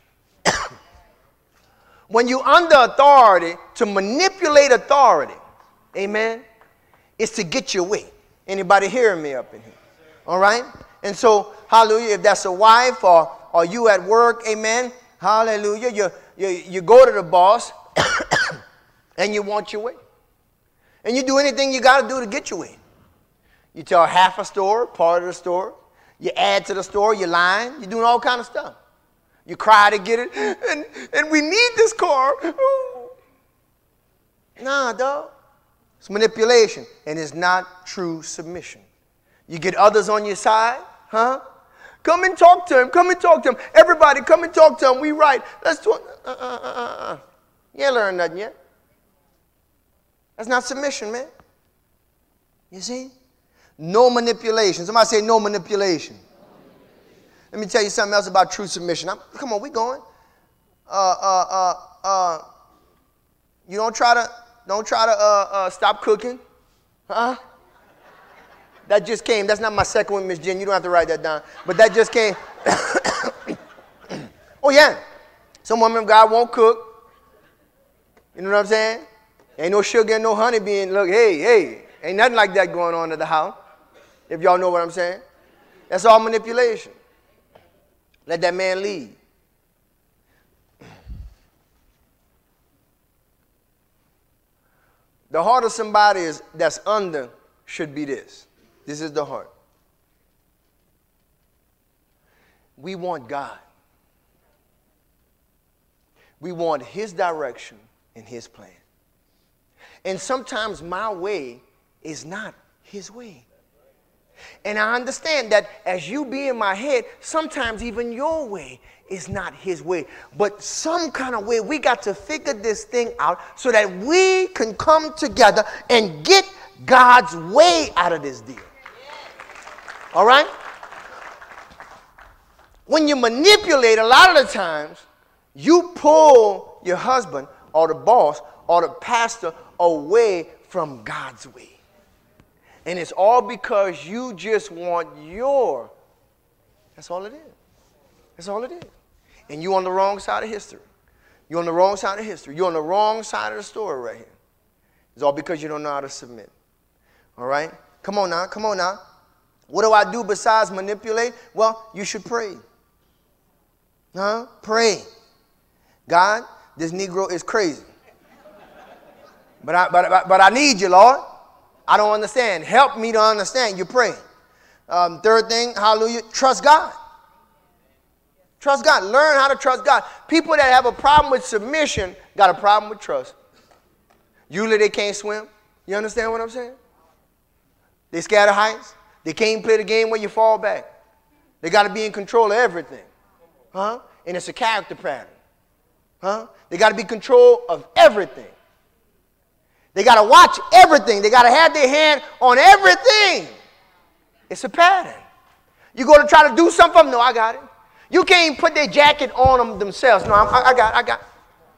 When you're under authority, to manipulate authority, amen, is to get your way. Anybody hearing me up in here? All right? And so, hallelujah, if that's a wife or, or you at work, amen, hallelujah, you, you, you go to the boss and you want your way. And you do anything you got to do to get your way. You tell half a story, part of the story. You add to the story, you're lying. You're doing all kind of stuff. You cry to get it, and, and we need this car. Ooh. Nah, dog. It's manipulation, and it's not true submission. You get others on your side, huh? Come and talk to him. Come and talk to him. Everybody, come and talk to him. We right. Let's talk. Uh, uh, uh, uh. You ain't learned nothing yet. That's not submission, man. You see? No manipulation. Somebody say no manipulation. Let me tell you something else about true submission. I'm, come on, we going. Uh, uh, uh, uh, you don't try to, don't try to uh, uh, stop cooking, huh? That just came. That's not my second one, Miss Jen. You don't have to write that down. But that just came. Oh yeah, some women of God won't cook. You know what I'm saying? Ain't no sugar and no honey being. Look, hey, hey, ain't nothing like that going on at the house. If y'all know what I'm saying, that's all manipulation. Let that man lead. The heart of somebody is, that's under should be this. This is the heart. We want God. We want his direction and his plan. And sometimes my way is not his way. And I understand that as you be in my head, sometimes even your way is not his way. But some kind of way, we got to figure this thing out so that we can come together and get God's way out of this deal. All right? When you manipulate, a lot of the times, you pull your husband or the boss or the pastor away from God's way. And it's all because you just want your, that's all it is. That's all it is. And you're on the wrong side of history. You're on the wrong side of history. You're on the wrong side of the story right here. It's all because you don't know how to submit. All right? Come on now. Come on now. What do I do besides manipulate? Well, you should pray. Huh? Pray. God, this Negro is crazy. But I, but, but I need you, Lord. I don't understand. Help me to understand. You pray. Um, third thing, hallelujah, trust God. Trust God. Learn how to trust God. People that have a problem with submission got a problem with trust. Usually they can't swim. You understand what I'm saying? They scared of heights. They can't play the game where you fall back. They got to be in control of everything. Huh? And it's a character pattern. Huh? They got to be in control of everything. They got to watch everything. They got to have their hand on everything. It's a pattern. You go to try to do something, no, I got it. You can't even put their jacket on them themselves. No, I'm, I, I got I got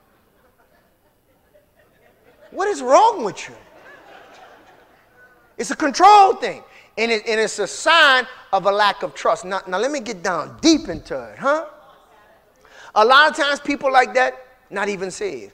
What is wrong with you? It's a control thing. And, it, and it's a sign of a lack of trust. Now, now, let me get down deep into it, huh? A lot of times people like that, not even saved.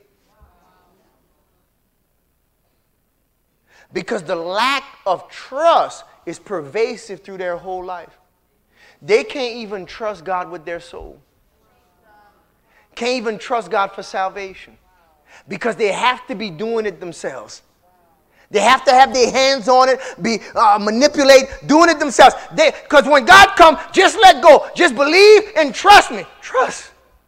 Because the lack of trust is pervasive through their whole life. They can't even trust God with their soul. Can't even trust God for salvation. Because they have to be doing it themselves. They have to have their hands on it, be uh, manipulate, doing it themselves. Because when God comes, just let go. Just believe and trust me. Trust.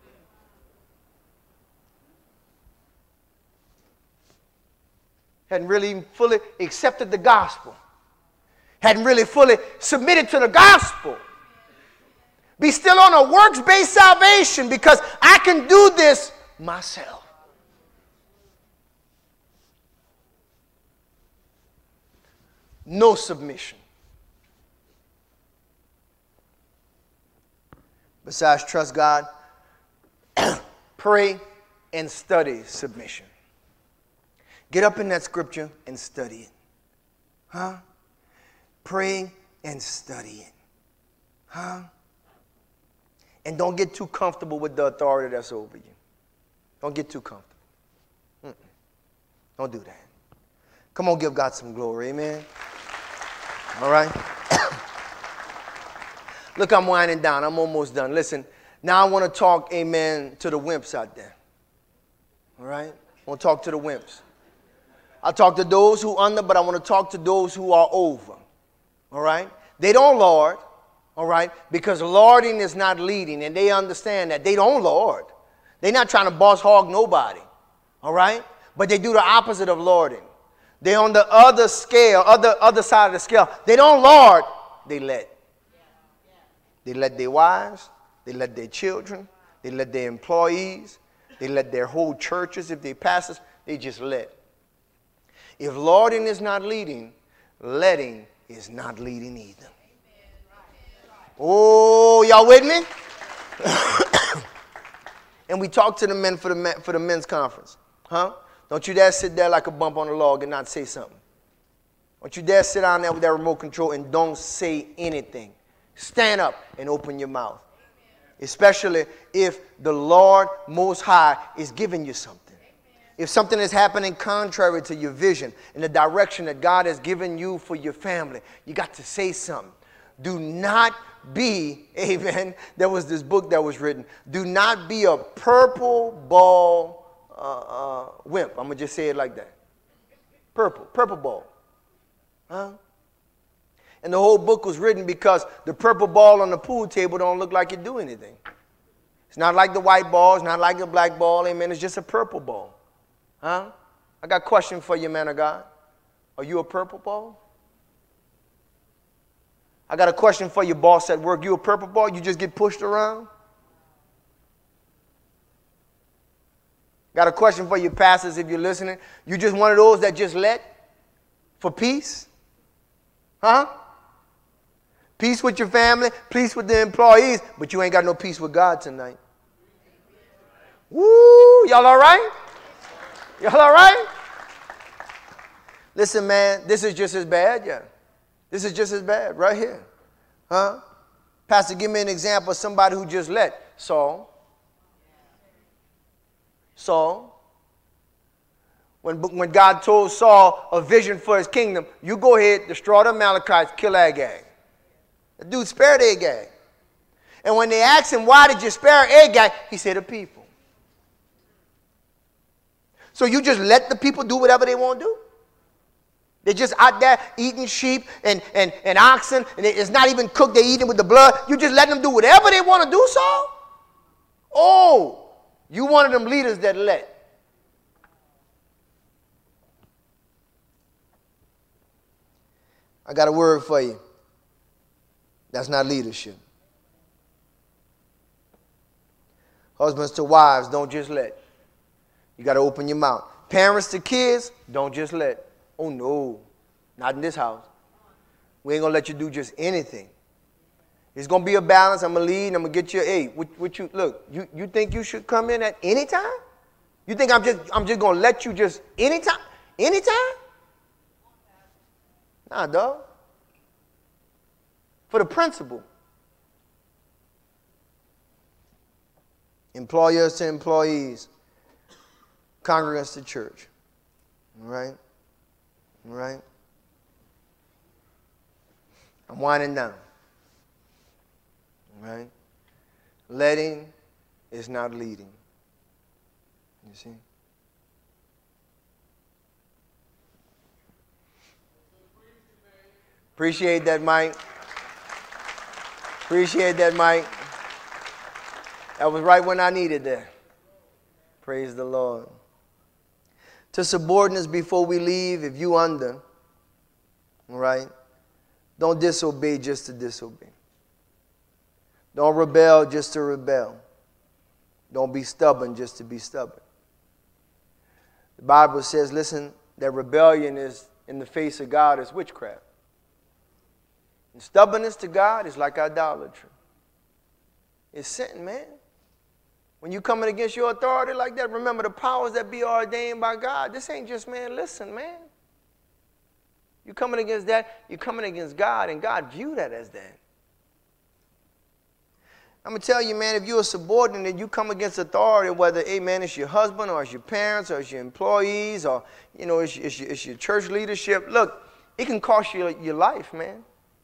Hadn't really fully accepted the gospel. Hadn't really fully submitted to the gospel. Be still on a works-based salvation because I can do this myself. no submission. Besides trust God, pray and study submission. Get up in that scripture and study it. Huh? Pray and study it. Huh? And don't get too comfortable with the authority that's over you. Don't get too comfortable. Mm-mm. Don't do that. Come on, give God some glory. Amen. All right. Look, I'm winding down. I'm almost done. Listen, now I want to talk, amen, to the wimps out there. All right? I want to talk to the wimps. I talk to those who under, but I want to talk to those who are over. All right? They don't lord. All right? Because lording is not leading, and they understand that. They don't lord. They're not trying to boss hog nobody. All right? But they do the opposite of lording. They're on the other scale, other, other side of the scale. They don't lord, they let. They let their wives, they let their children, they let their employees, they let their whole churches, if they pastors, they just let. If lording is not leading, letting is not leading either. Oh, y'all with me? And we talked to the men for the men, for the men's conference. Huh? Don't you dare sit there like a bump on the log and not say something. Don't you dare sit down there with that remote control and don't say anything. Stand up and open your mouth. Especially if the Lord Most High is giving you something. If something is happening contrary to your vision in the direction that God has given you for your family, you got to say something. Do not be, amen, there was this book that was written, do not be a purple ball uh, uh, wimp. I'm going to just say it like that. Purple, purple ball. Huh? And the whole book was written because the purple ball on the pool table don't look like it do anything. It's not like the white ball. It's not like the black ball. Amen. It's just a purple ball. Huh? I got a question for you, man of God. Are you a purple ball? I got a question for your boss at work. You a purple ball? You just get pushed around? Got a question for your pastors if you're listening. You just one of those that just let for peace? Huh? Peace with your family, peace with the employees, but you ain't got no peace with God tonight. Woo! Y'all all right? Y'all all right? Listen, man, this is just as bad, yeah. This is just as bad right here. Huh? Pastor, give me an example of somebody who just let. Saul. Saul. When, when God told Saul a vision for his kingdom, you go ahead, destroy the Amalekites, kill Agag. The dude spared Agag. And when they asked him, why did you spare Agag? He said, the people. So you just let the people do whatever they want to do? They're just out there eating sheep and, and, and oxen, and it's not even cooked, they're eating with the blood. You just let them do whatever they want to do, Saul? Oh, you one of them leaders that let. I got a word for you. That's not leadership. Husbands to wives, don't just let. You got to open your mouth. Parents to kids, don't just let. Oh, no, not in this house. We ain't going to let you do just anything. It's going to be a balance. I'm going to lead and I'm going to get you an eight. What, what you, look, you, you think you should come in at any time? You think I'm just, I'm just going to let you just anytime? Anytime? Nah, dog. For the principle. Employers to employees. Congregants to church. All right? All right? I'm winding down. All right? Letting is not leading. You see? Appreciate that, Mike. Appreciate that, Mike. That was right when I needed that. Praise the Lord. To subordinates before we leave, if you under, all right, don't disobey just to disobey. Don't rebel just to rebel. Don't be stubborn just to be stubborn. The Bible says, listen, that rebellion is in the face of God is witchcraft. And stubbornness to God is like idolatry. It's sin, man. When you coming against your authority like that, remember the powers that be ordained by God. This ain't just, man, listen, man. You coming against that, you're coming against God, and God view that as that. I'm going to tell you, man, if you're a subordinate and you come against authority, whether, hey, man, it's your husband or it's your parents or it's your employees or, you know, it's, it's, your, it's your church leadership, look, it can cost you your life, man.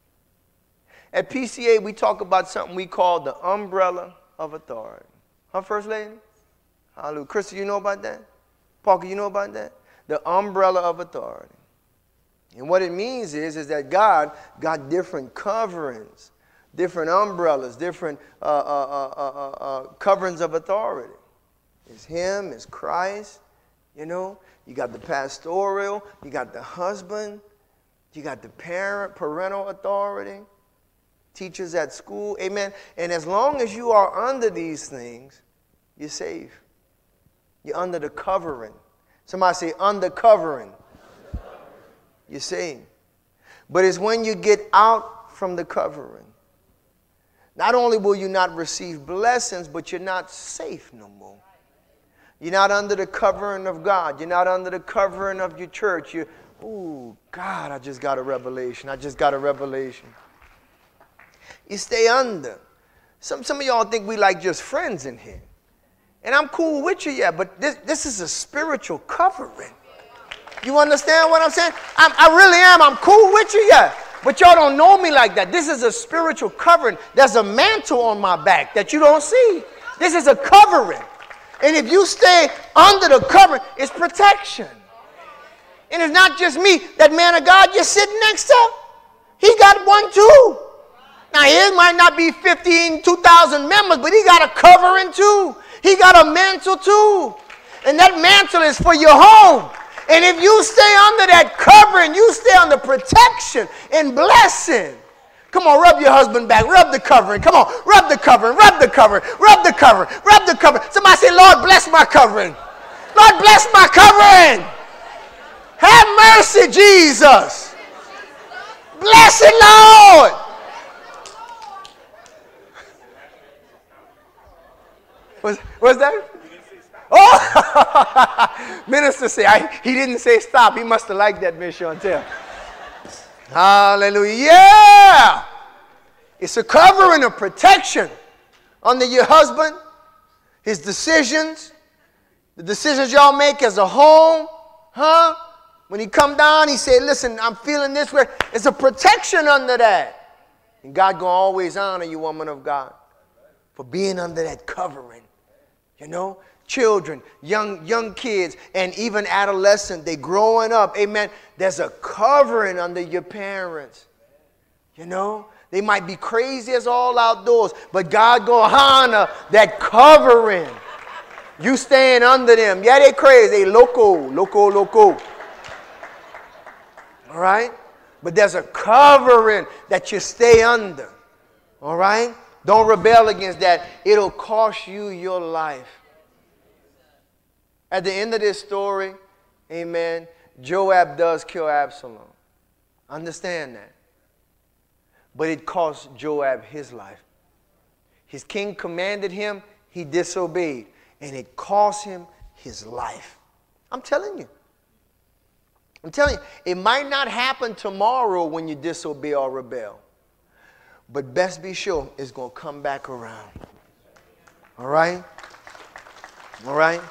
At P C A, we talk about something we call the umbrella of authority. Huh, First Lady? Hallelujah. Krista, you know about that? Parker, you know about that? The umbrella of authority. And what it means is, is that God got different coverings, different umbrellas, different uh, uh, uh, uh, uh, coverings of authority. It's Him, it's Christ, you know. You got the pastoral, you got the husband, you got the parent, parental authority, teachers at school, amen. And as long as you are under these things, you're safe. You're under the covering. Somebody say under covering. You're safe. But it's when you get out from the covering. Not only will you not receive blessings, but you're not safe no more. You're not under the covering of God. You're not under the covering of your church. You, oh, God, I just got a revelation. I just got a revelation. You stay under. Some, some of y'all think we like just friends in here. And I'm cool with you, yeah, but this, this is a spiritual covering. You understand what I'm saying? I'm, I really am. I'm cool with you, yeah. But y'all don't know me like that. This is a spiritual covering. There's a mantle on my back that you don't see. This is a covering. And if you stay under the covering, it's protection. And it's not just me. That man of God you're sitting next to, he got one too. Now, his might not be fifteen, two thousand members, but he got a covering too. He got a mantle too. And that mantle is for your home. And if you stay under that covering, you stay under protection and blessing. Come on, rub your husband back. Rub the covering. Come on, rub the covering. Rub the covering. Rub the covering. Rub the covering. Somebody say, Lord, bless my covering. Lord, bless my covering. Have mercy, Jesus. Bless it, Lord. What's, what's that? Oh, minister say, I, he didn't say stop. He must have liked that, Miss Chantel. Hallelujah. Yeah. It's a covering of protection under your husband, his decisions, the decisions y'all make as a home. Huh? When he come down, he say, listen, I'm feeling this way. It's a protection under that. And God gonna always honor you, woman of God, for being under that covering. You know? Children, young young kids, and even adolescents, they growing up, amen. There's a covering under your parents. You know, they might be crazy as all outdoors, but God gonna honor that covering. You staying under them. Yeah, they crazy. They loco, loco, loco. All right? But there's a covering that you stay under. All right? Don't rebel against that. It'll cost you your life. At the end of this story, amen, Joab does kill Absalom. Understand that. But it cost Joab his life. His king commanded him, he disobeyed. And it cost him his life. I'm telling you. I'm telling you, it might not happen tomorrow when you disobey or rebel. But best be sure it's going to come back around. All right? All right?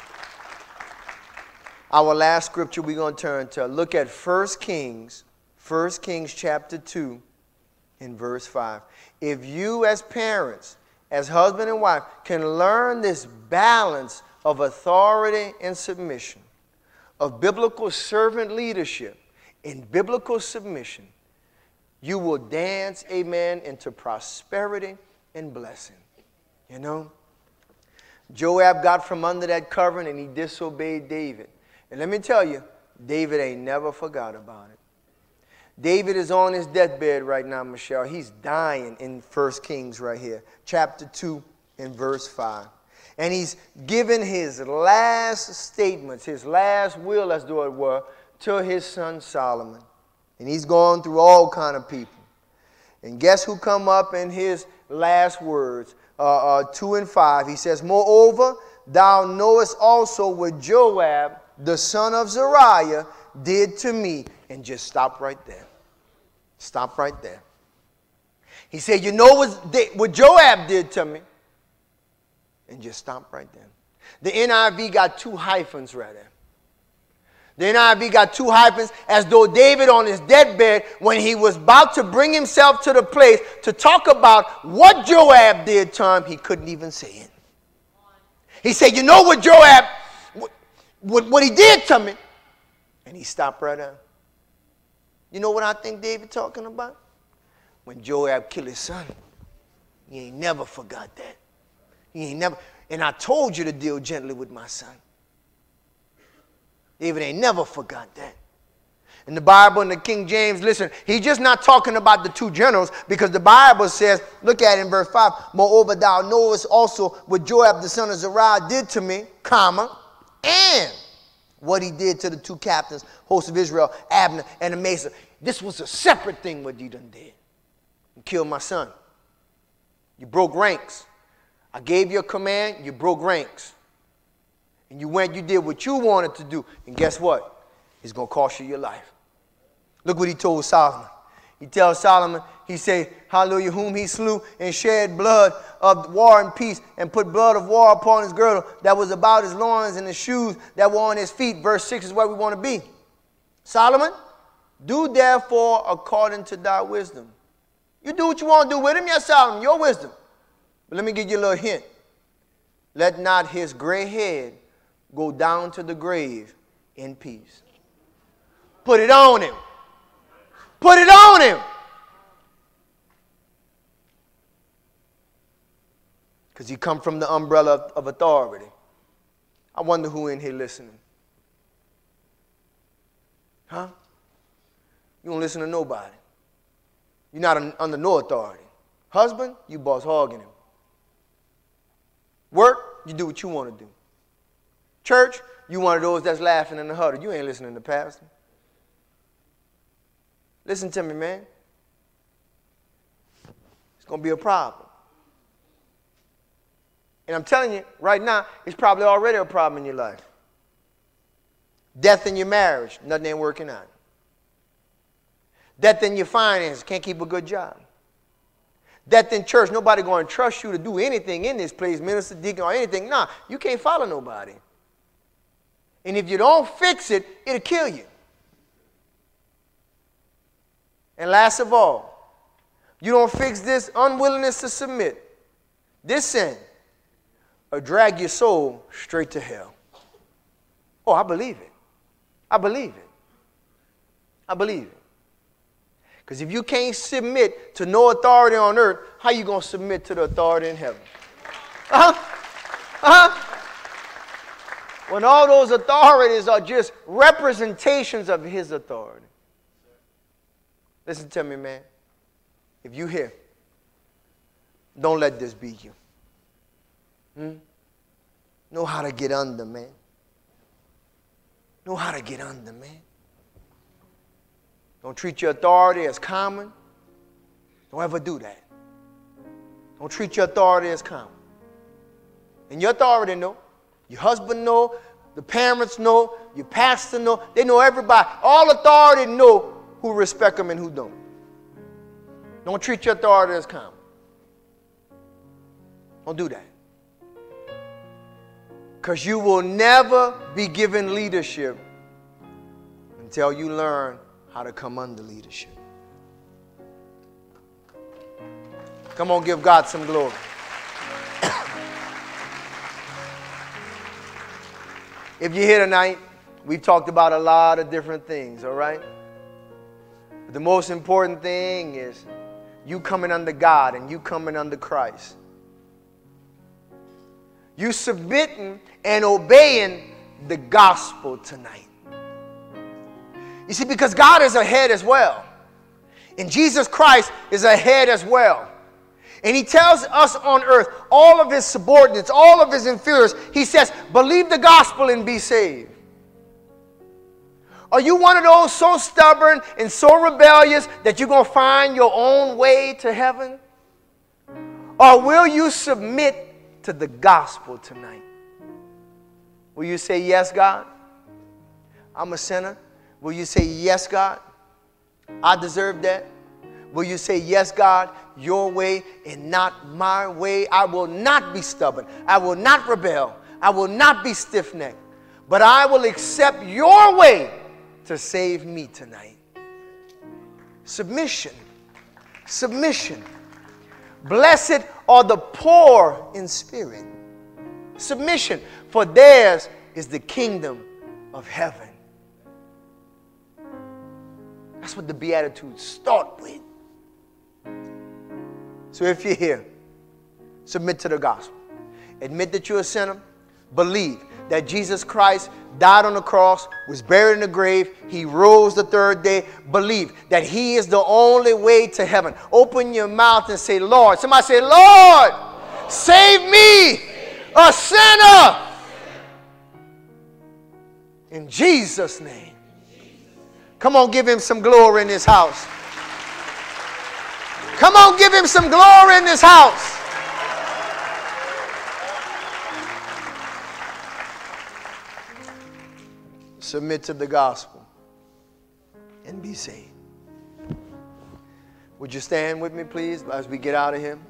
Our last scripture we're going to turn to. Look at First Kings, First Kings chapter two and verse five. If you as parents, as husband and wife, can learn this balance of authority and submission, of biblical servant leadership and biblical submission, you will dance, amen, into prosperity and blessing. You know? Joab got from under that covering and he disobeyed David. And let me tell you, David ain't never forgot about it. David is on his deathbed right now, Michelle. He's dying in First Kings right here, chapter two and verse five. And he's given his last statements, his last will, as though it were, to his son Solomon. And he's gone through all kind of people. And guess who come up in his last words, uh, uh, two and five. He says, moreover, thou knowest also what Joab, the son of Zeruiah, did to me. And just stop right there. Stop right there. He said, you know what, what Joab did to me? And just stop right there. The N I V got two hyphens right there. The N I V got two hyphens, as though David on his deathbed, when he was about to bring himself to the place to talk about what Joab did to him, he couldn't even say it. He said, you know what Joab, what, what, what he did to me? And he stopped right there. You know what I think David talking about? When Joab killed his son. He ain't never forgot that. He ain't never, and I told you to deal gently with my son. David ain't never forgot that. In the Bible, in the King James, listen, he's just not talking about the two generals, because the Bible says, look at it in verse five, moreover, thou knowest also what Joab the son of Zeruiah did to me, comma, and what he did to the two captains, host of Israel, Abner and Amasa. This was a separate thing what you done did. You killed my son. You broke ranks. I gave you a command, you broke ranks. And you went, you did what you wanted to do. And guess what? It's going to cost you your life. Look what he told Solomon. He tells Solomon, he said, hallelujah, whom he slew and shed blood of war and peace, and put blood of war upon his girdle that was about his loins, and the shoes that were on his feet. Verse six is where we want to be. Solomon, do therefore according to thy wisdom. You do what you want to do with him, yes, Solomon, your wisdom. But let me give you a little hint. Let not his gray head go down to the grave in peace. Put it on him. Put it on him. Because he come from the umbrella of, of authority. I wonder who in here listening. Huh? You don't listen to nobody. You're not un, under no authority. Husband, you boss hogging him. Work, you do what you want to do. Church, you one of those that's laughing in the huddle. You ain't listening to pastor. Listen to me, man. It's going to be a problem. And I'm telling you, right now, it's probably already a problem in your life. Death in your marriage, nothing ain't working out. Death in your finances, can't keep a good job. Death in church, nobody going to trust you to do anything in this place, minister, deacon, or anything. Nah, you can't follow nobody. And if you don't fix it, it'll kill you. And last of all, you don't fix this unwillingness to submit, this sin, or drag your soul straight to hell. Oh, I believe it. I believe it. I believe it. Because if you can't submit to no authority on earth, how you going to submit to the authority in heaven? Uh-huh. Uh-huh. When all those authorities are just representations of his authority. Listen to me, man. If you hear, don't let this be you. Hmm? Know how to get under, man. Know how to get under, man. Don't treat your authority as common. Don't ever do that. Don't treat your authority as common. And your authority know. Your husband know. The parents know. Your pastor know. They know everybody. All authority know who respect them and who don't. Don't treat your authority as common. Don't do that. Because you will never be given leadership until you learn how to come under leadership. Come on, give God some glory. If you're here tonight, we've talked about a lot of different things, all right? But the most important thing is you coming under God and you coming under Christ. You submitting and obeying the gospel tonight. You see, because God is ahead as well. And Jesus Christ is ahead as well. And he tells us on earth, all of his subordinates, all of his inferiors, he says, believe the gospel and be saved. Are you one of those so stubborn and so rebellious that you're going to find your own way to heaven? Or will you submit to the gospel tonight? Will you say, yes, God, I'm a sinner? Will you say, yes, God, I deserve that? Will you say, yes, God, your way and not my way? I will not be stubborn. I will not rebel. I will not be stiff-necked. But I will accept your way to save me tonight. Submission. Submission. Blessed are the poor in spirit. Submission, for theirs is the kingdom of heaven. That's what the Beatitudes start with. So if you're here, submit to the gospel. Admit that you're a sinner. Believe that Jesus Christ died on the cross, was buried in the grave. He rose the third day. Believe that he is the only way to heaven. Open your mouth and say, Lord. Somebody say, Lord, save me, a sinner. In Jesus' name. Come on, give him some glory in this house. Come on, give him some glory in this house. Submit to the gospel and be saved. Would you stand with me, please, as we get out of here?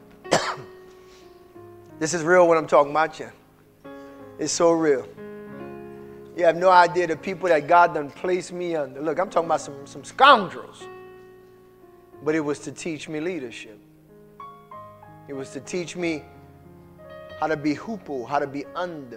This is real what I'm talking about, you. It's so real. You have no idea the people that God done placed me under. Look, I'm talking about some, some scoundrels. But it was to teach me leadership. It was to teach me how to be hupo, how to be under.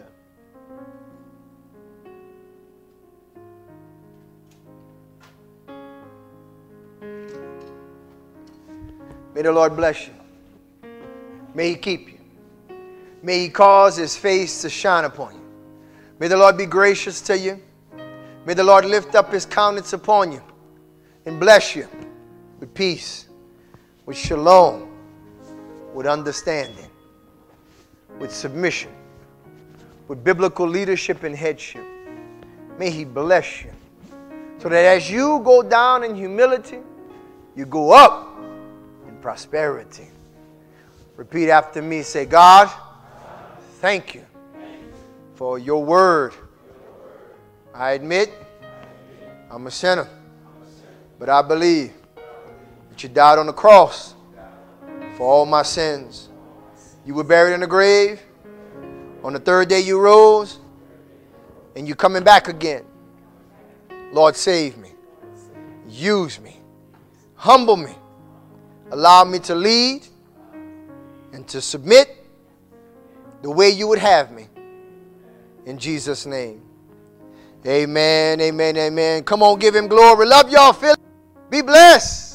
May the Lord bless you. May he keep you. May he cause his face to shine upon you. May the Lord be gracious to you. May the Lord lift up his countenance upon you and bless you with peace, with shalom, with understanding, with submission, with biblical leadership and headship. May he bless you so that as you go down in humility, you go up in prosperity. Repeat after me. Say, God, thank you for your word. I admit I'm a sinner, but I believe that you died on the cross for all my sins. You were buried in the grave. On the third day you rose, and you're coming back again. Lord, save me. Use me. Humble me. Allow me to lead and to submit the way you would have me. In Jesus' name. Amen, amen, amen. Come on, give him glory. Love y'all, Philly. Be blessed.